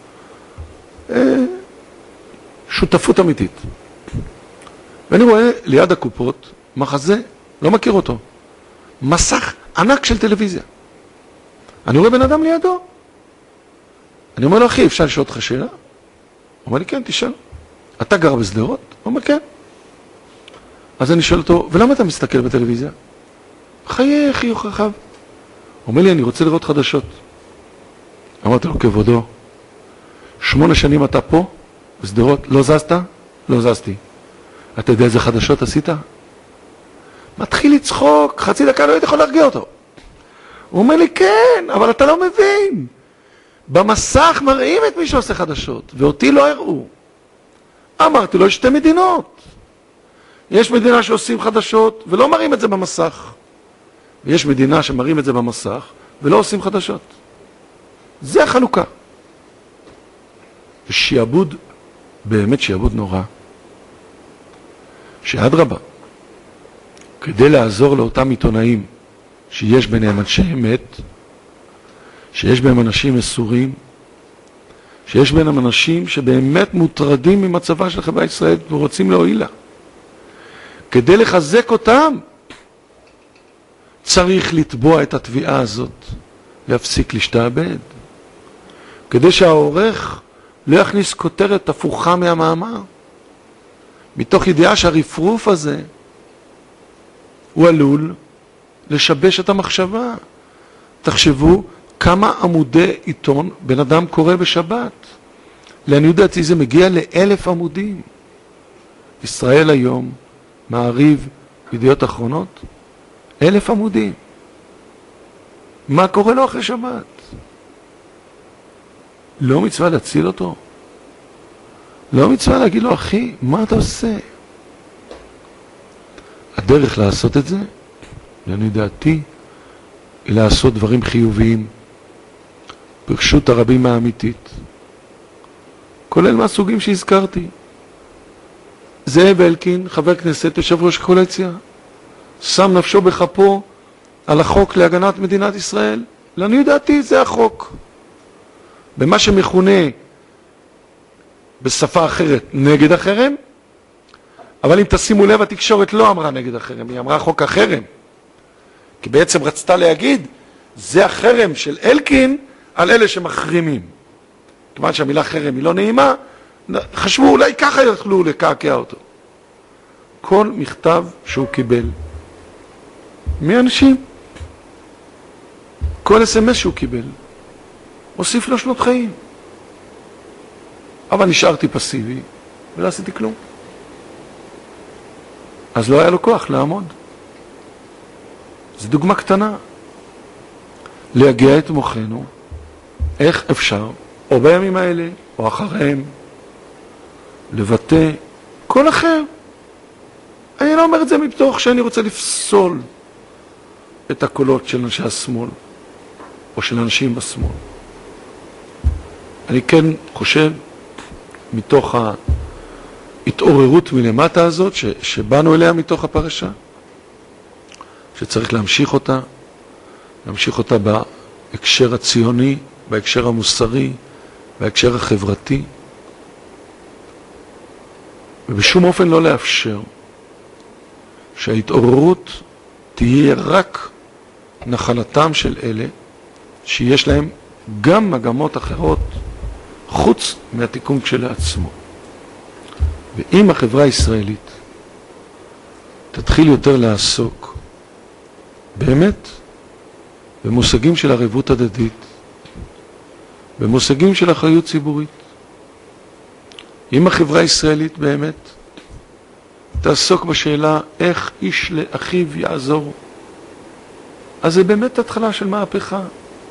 שותפות אמיתית. ואני רואה ליד הקופות מחזה, לא מכיר אותו, מסך ענק של טלוויזיה. אני רואה בן אדם לידו. אני אומר לו, אחי, אפשר לשאול אותך שאלה? הוא אומר לי, כן, תשאל. אתה גר בסדרות? הוא אומר, כן. אז אני שואל אותו, ולמה אתה מסתכל בטלוויזיה? חיי, חיוך רחב. הוא אומר לי, אני רוצה לראות חדשות. אמרתי לו, כבודו, 8 שנים אתה פה, בסדרות, לא זזת? לא זזתי. אתה יודע איזה חדשות עשית? מתחיל לצחוק, חצי דקה לא הייתי יכול להרגיע אותו. הוא אומר לי, כן, אבל אתה לא מבין. במסך מראים את מי שעושה חדשות, ואותי לא הראו. אמרתי לו, יש 2 מדינות. יש מדינה שעושים חדשות, ולא מראים את זה במסך. ויש מדינה שמראים את זה במסך, ולא עושים חדשות. זה החלוקה. ושיעבוד, באמת שיעבוד נורא. שאדרבה, כדי לעזור לאותם עיתונאים שיש ביניהם אנשי אמת, שיש בהם אנשים מסורים, שיש ביניהם אנשים שבאמת מוטרדים ממצבה של החברה הישראלית ורוצים להועיל לה. כדי לחזק אותם, צריך לתבוע את התביעה הזאת, להפסיק להשתעבד. כדי שהעורך לא יכניס כותרת הפוכה מהמאמר, מתוך ידיעה שהרפרוף הזה הוא עלול לשבש את המחשבה. תחשבו כמה עמודי עיתון בן אדם קורא בשבת. לעניות דעתי זה מגיע ל1,000 עמודים. ישראל היום, מעריב, ידיעות אחרונות, 1,000 עמודים. מה קורה לו אחרי שבת? לא מצווה להציל אותו? לא מצווה להגיד לו, אחי, מה אתה עושה? הדרך לעשות את זה, לעניות דעתי, היא לעשות דברים חיוביים, ברשות הרבים האמיתית, כולל מהסוגים שהזכרתי. זאב אלקין, חבר כנסת, יושב ראש קואליציה, שם נפשו בכפו על החוק להגנת מדינת ישראל. לעניות דעתי זה החוק. במה שמכונה בשפה אחרת נגד החרם, אבל אם תשימו לב, התקשורת לא אמרה נגד החרם, היא אמרה חוק החרם. כי בעצם רצתה להגיד, זה החרם של אלקין על אלה שמחרימים. כיוון שהמילה חרם היא לא נעימה, חשבו אולי ככה יכלו לקעקע אותו. כל מכתב שהוא קיבל מאנשים, כל SMS שהוא קיבל, הוסיף לו שנות חיים. אבל נשארתי פסיבי ולא עשיתי כלום. אז לא היה לו כוח לעמוד. זו דוגמה קטנה. להגיע את מוחנו, איך אפשר, או בימים האלה, או אחריהם, לבטא כל אחר. אני לא אומר את זה מתוך שאני רוצה לפסול את הקולות של אנשי השמאל, או של אנשים בשמאל. אני כן חושב, מתוך ההתעוררות מלמטה הזאת, שבאנו אליה מתוך הפרשה, שצריך להמשיך אותה בהקשר הציוני, בהקשר המוסרי, בהקשר החברתי, ובשום אופן לא לאפשר שההתעוררות תהיה רק נחלתם של אלה שיש להם גם מגמות אחרות חוץ מהתיקון כשלעצמו. ואם החברה הישראלית תתחיל יותר לעסוק באמת במושגים של ערבות הדדית, במושגים של אחריות ציבורית, אם החברה הישראלית באמת תעסוק בשאלה איך איש לאחיו יעזור, אז זה באמת התחלה של מהפכה.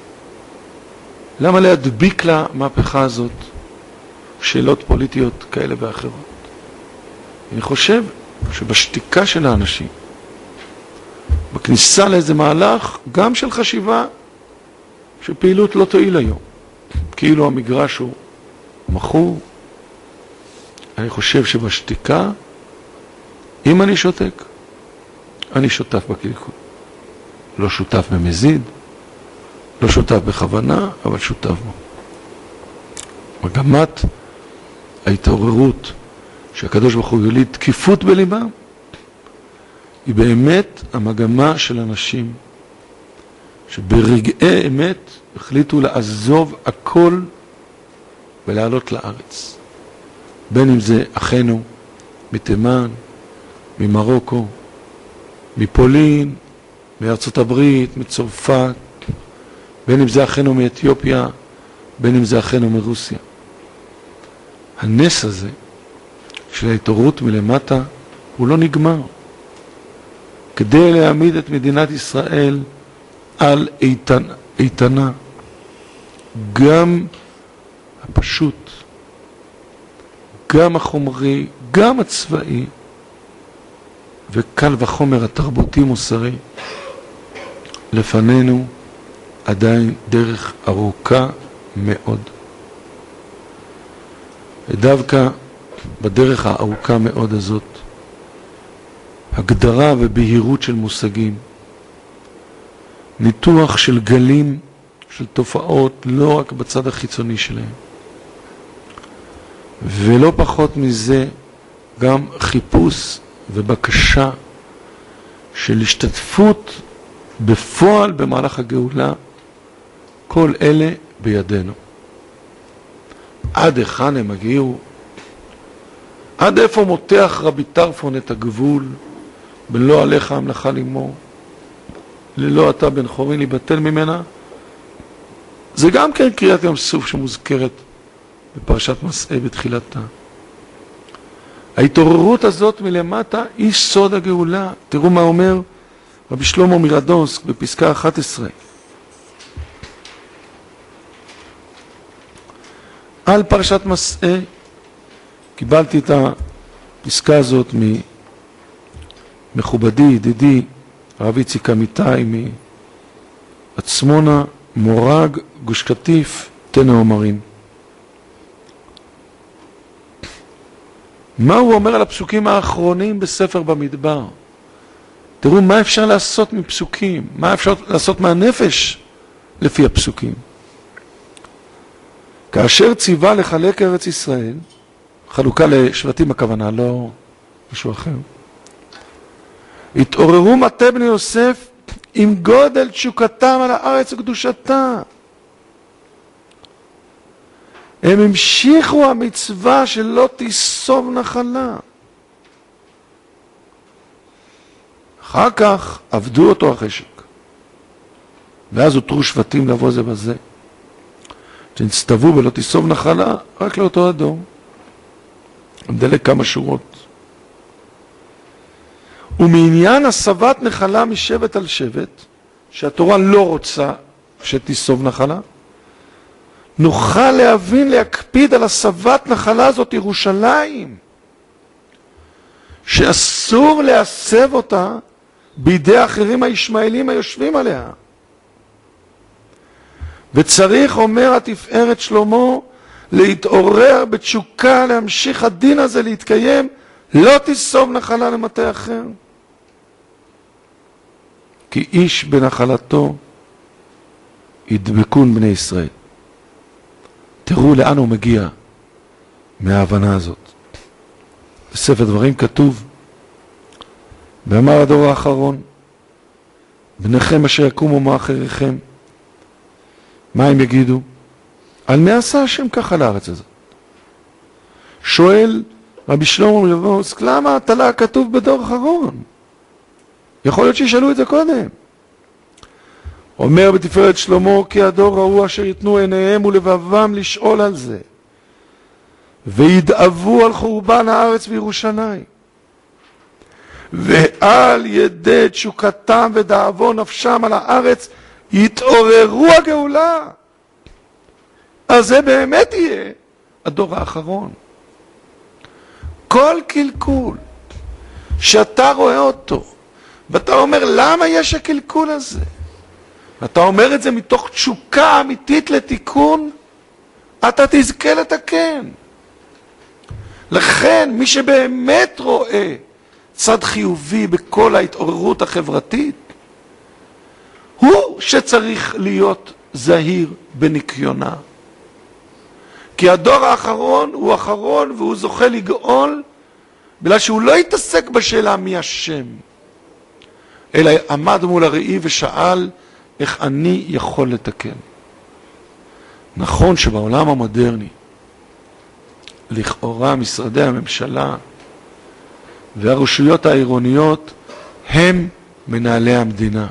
למה להדביק למהפכה הזאת שאלות פוליטיות כאלה ואחרות? אני חושב שבשתיקה של האנשים, בכניסה לאיזה מהלך, גם של חשיבה, שפעילות לא תועיל היום, כאילו המגרש הוא מכור, אני חושב שבשתיקה, אם אני שותק, אני שותף בקלקול. לא שותף במזיד, לא שותף בכוונה, אבל שותף בו. מגמת ההתעוררות שהקדוש ברוך הוא יוליד תקיפות בליבם, היא באמת המגמה של אנשים שברגעי אמת החליטו לעזוב הכל ולעלות לארץ. בין אם זה אחינו מתימן, ממרוקו, מפולין, מארצות הברית, מצרפת, בין אם זה אחינו מאתיופיה, בין אם זה אחינו מרוסיה. הנס הזה של ההתעוררות מלמטה הוא לא נגמר. כדי להעמיד את מדינת ישראל על איתנה, גם הפשוט, גם החומרי, גם הצבאי, וקל וחומר התרבותי מוסרי, לפנינו עדיין דרך ארוכה מאוד. ודווקא בדרך הארוכה מאוד הזאת, הגדרה ובהירות של מושגים, ניתוח של גלים של תופעות לא רק בצד החיצוני שלהם, ולא פחות מזה, גם חיפוש ובקשה של השתתפות בפועל במהלך הגאולה, כל אלה בידינו. עד היכן הם הגיעו? עד איפה מותח רבי טרפון את הגבול? בלא עליך המלאכה לגמור, ללא אתה בן חורין להיבטל ממנה. זה גם כן קריאת ים סוף שמוזכרת בפרשת מסעי בתחילתה. ההתעוררות הזאת מלמטה היא סוד הגאולה. תראו מה אומר רבי שלמה מרדונסק בפסקה 11. על פרשת מסעי, קיבלתי את הפסקה הזאת ממכובדי, ידידי, הרב איציק אמיתי מעצמונה, מורג, גוש קטיף, תן האומרים. מה הוא אומר על הפסוקים האחרונים בספר במדבר? תראו מה אפשר לעשות מפסוקים, מה אפשר לעשות מהנפש לפי הפסוקים. כאשר ציווה לחלק ארץ ישראל, חלוקה לשבטים הכוונה, לא משהו אחר, התעוררו מטה בני יוסף עם גודל תשוקתם על הארץ וקדושתה. הם המשיכו המצווה שלא תיסוב נחלה. אחר כך עבדו אותו החשק. ואז הותרו שבטים לבוא זה בזה. שנצטוו ולא תיסוב נחלה רק לאותו אדום. מדלק כמה שורות. ומעניין הסבת נחלה משבט על שבט, שהתורה לא רוצה שתיסוב נחלה, נוכל להבין, להקפיד על הסבת נחלה הזאת ירושלים, שאסור להסב אותה בידי אחרים הישמעאלים היושבים עליה. וצריך, אומר התפארת שלמה, להתעורר בתשוקה, להמשיך הדין הזה להתקיים, לא תיסוב נחלה למטה אחר. כי איש בנחלתו ידבקון בני ישראל. תראו לאן הוא מגיע מההבנה הזאת. בספר דברים כתוב, ואמר הדור האחרון, בניכם אשר יקומו מאחריכם, מה הם יגידו? על מה עשה השם ככה לארץ הזאת? שואל רבי שלמה מרדונסק, למה התלה כתוב בדור אחרון? יכול להיות שישאלו את זה קודם. אומר בתפארת שלמה, כי הדור ההוא אשר יתנו עיניהם ולבבם לשאול על זה, וידאבו על חורבן הארץ וירושלים, ועל ידי תשוקתם ודאבו נפשם על הארץ יתעוררו הגאולה. אז זה באמת יהיה הדור האחרון. כל קלקול שאתה רואה אותו, ואתה אומר, למה יש הקלקול הזה? אתה אומר את זה מתוך תשוקה אמיתית לתיקון, אתה תזכה לתקן. לכן, מי שבאמת רואה צד חיובי בכל ההתעוררות החברתית, הוא שצריך להיות זהיר בניקיונה. כי הדור האחרון הוא אחרון והוא זוכה לגאול, בגלל שהוא לא יתעסק בשאלה מי השם, אלא עמד מול הראי ושאל איך אני יכול לתקן. נכון שבעולם המודרני, לכאורה משרדי הממשלה והרשויות העירוניות הם מנהלי המדינה.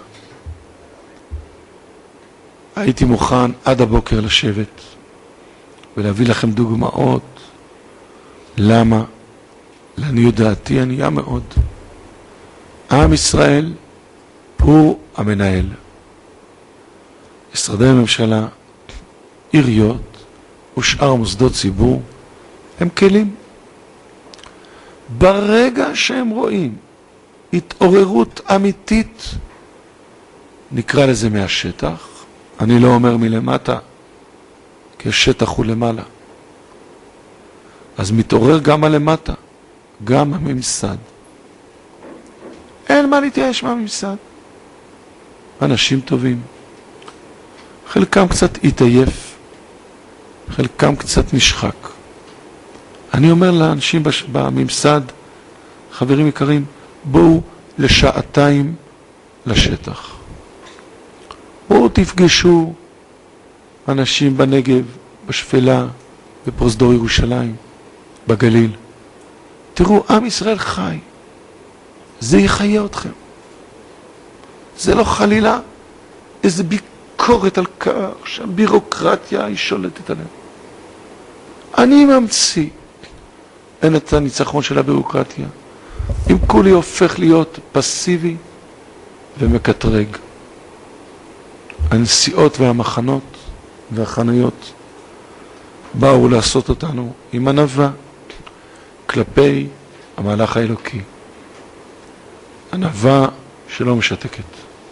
הייתי מוכן עד הבוקר לשבת ולהביא לכם דוגמאות למה לעניות דעתי ענייה מאוד. עם ישראל הוא המנהל. משרדי הממשלה, עיריות ושאר מוסדות ציבור הם כלים. ברגע שהם רואים התעוררות אמיתית, נקרא לזה מהשטח, אני לא אומר מלמטה, כי השטח הוא למעלה. אז מתעורר גם הלמטה, גם הממסד. אין מה להתייאש מהממסד. אנשים טובים. חלקם קצת התעייף, חלקם קצת נשחק. אני אומר לאנשים בממסד, חברים יקרים, בואו לשעתיים לשטח. בואו תפגשו אנשים בנגב, בשפלה, בפרוזדור ירושלים, בגליל. תראו, עם ישראל חי. זה יחיה אתכם. זה לא חלילה איזו ביקורת על כך שהבירוקרטיה היא שולטת עליהם. אני ממציא אין את הניצחון של הבירוקרטיה. אם כולי הופך להיות פסיבי ומקטרג. הנסיעות והמחנות והחנויות באו לעשות אותנו עם ענווה כלפי המהלך האלוקי. ענווה שלא משתקת.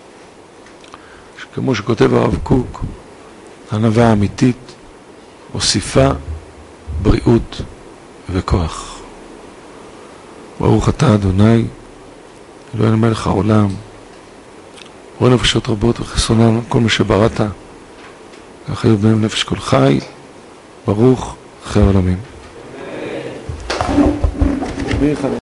כמו שכותב הרב קוק, ענווה אמיתית מוסיפה בריאות וכוח. ברוך אתה אדוני, אלוהינו מלך העולם, רואה נפשות רבות וחסרונן כל מה שבראת, כך יהיו בהם נפש כל חי, ברוך חי העולמים.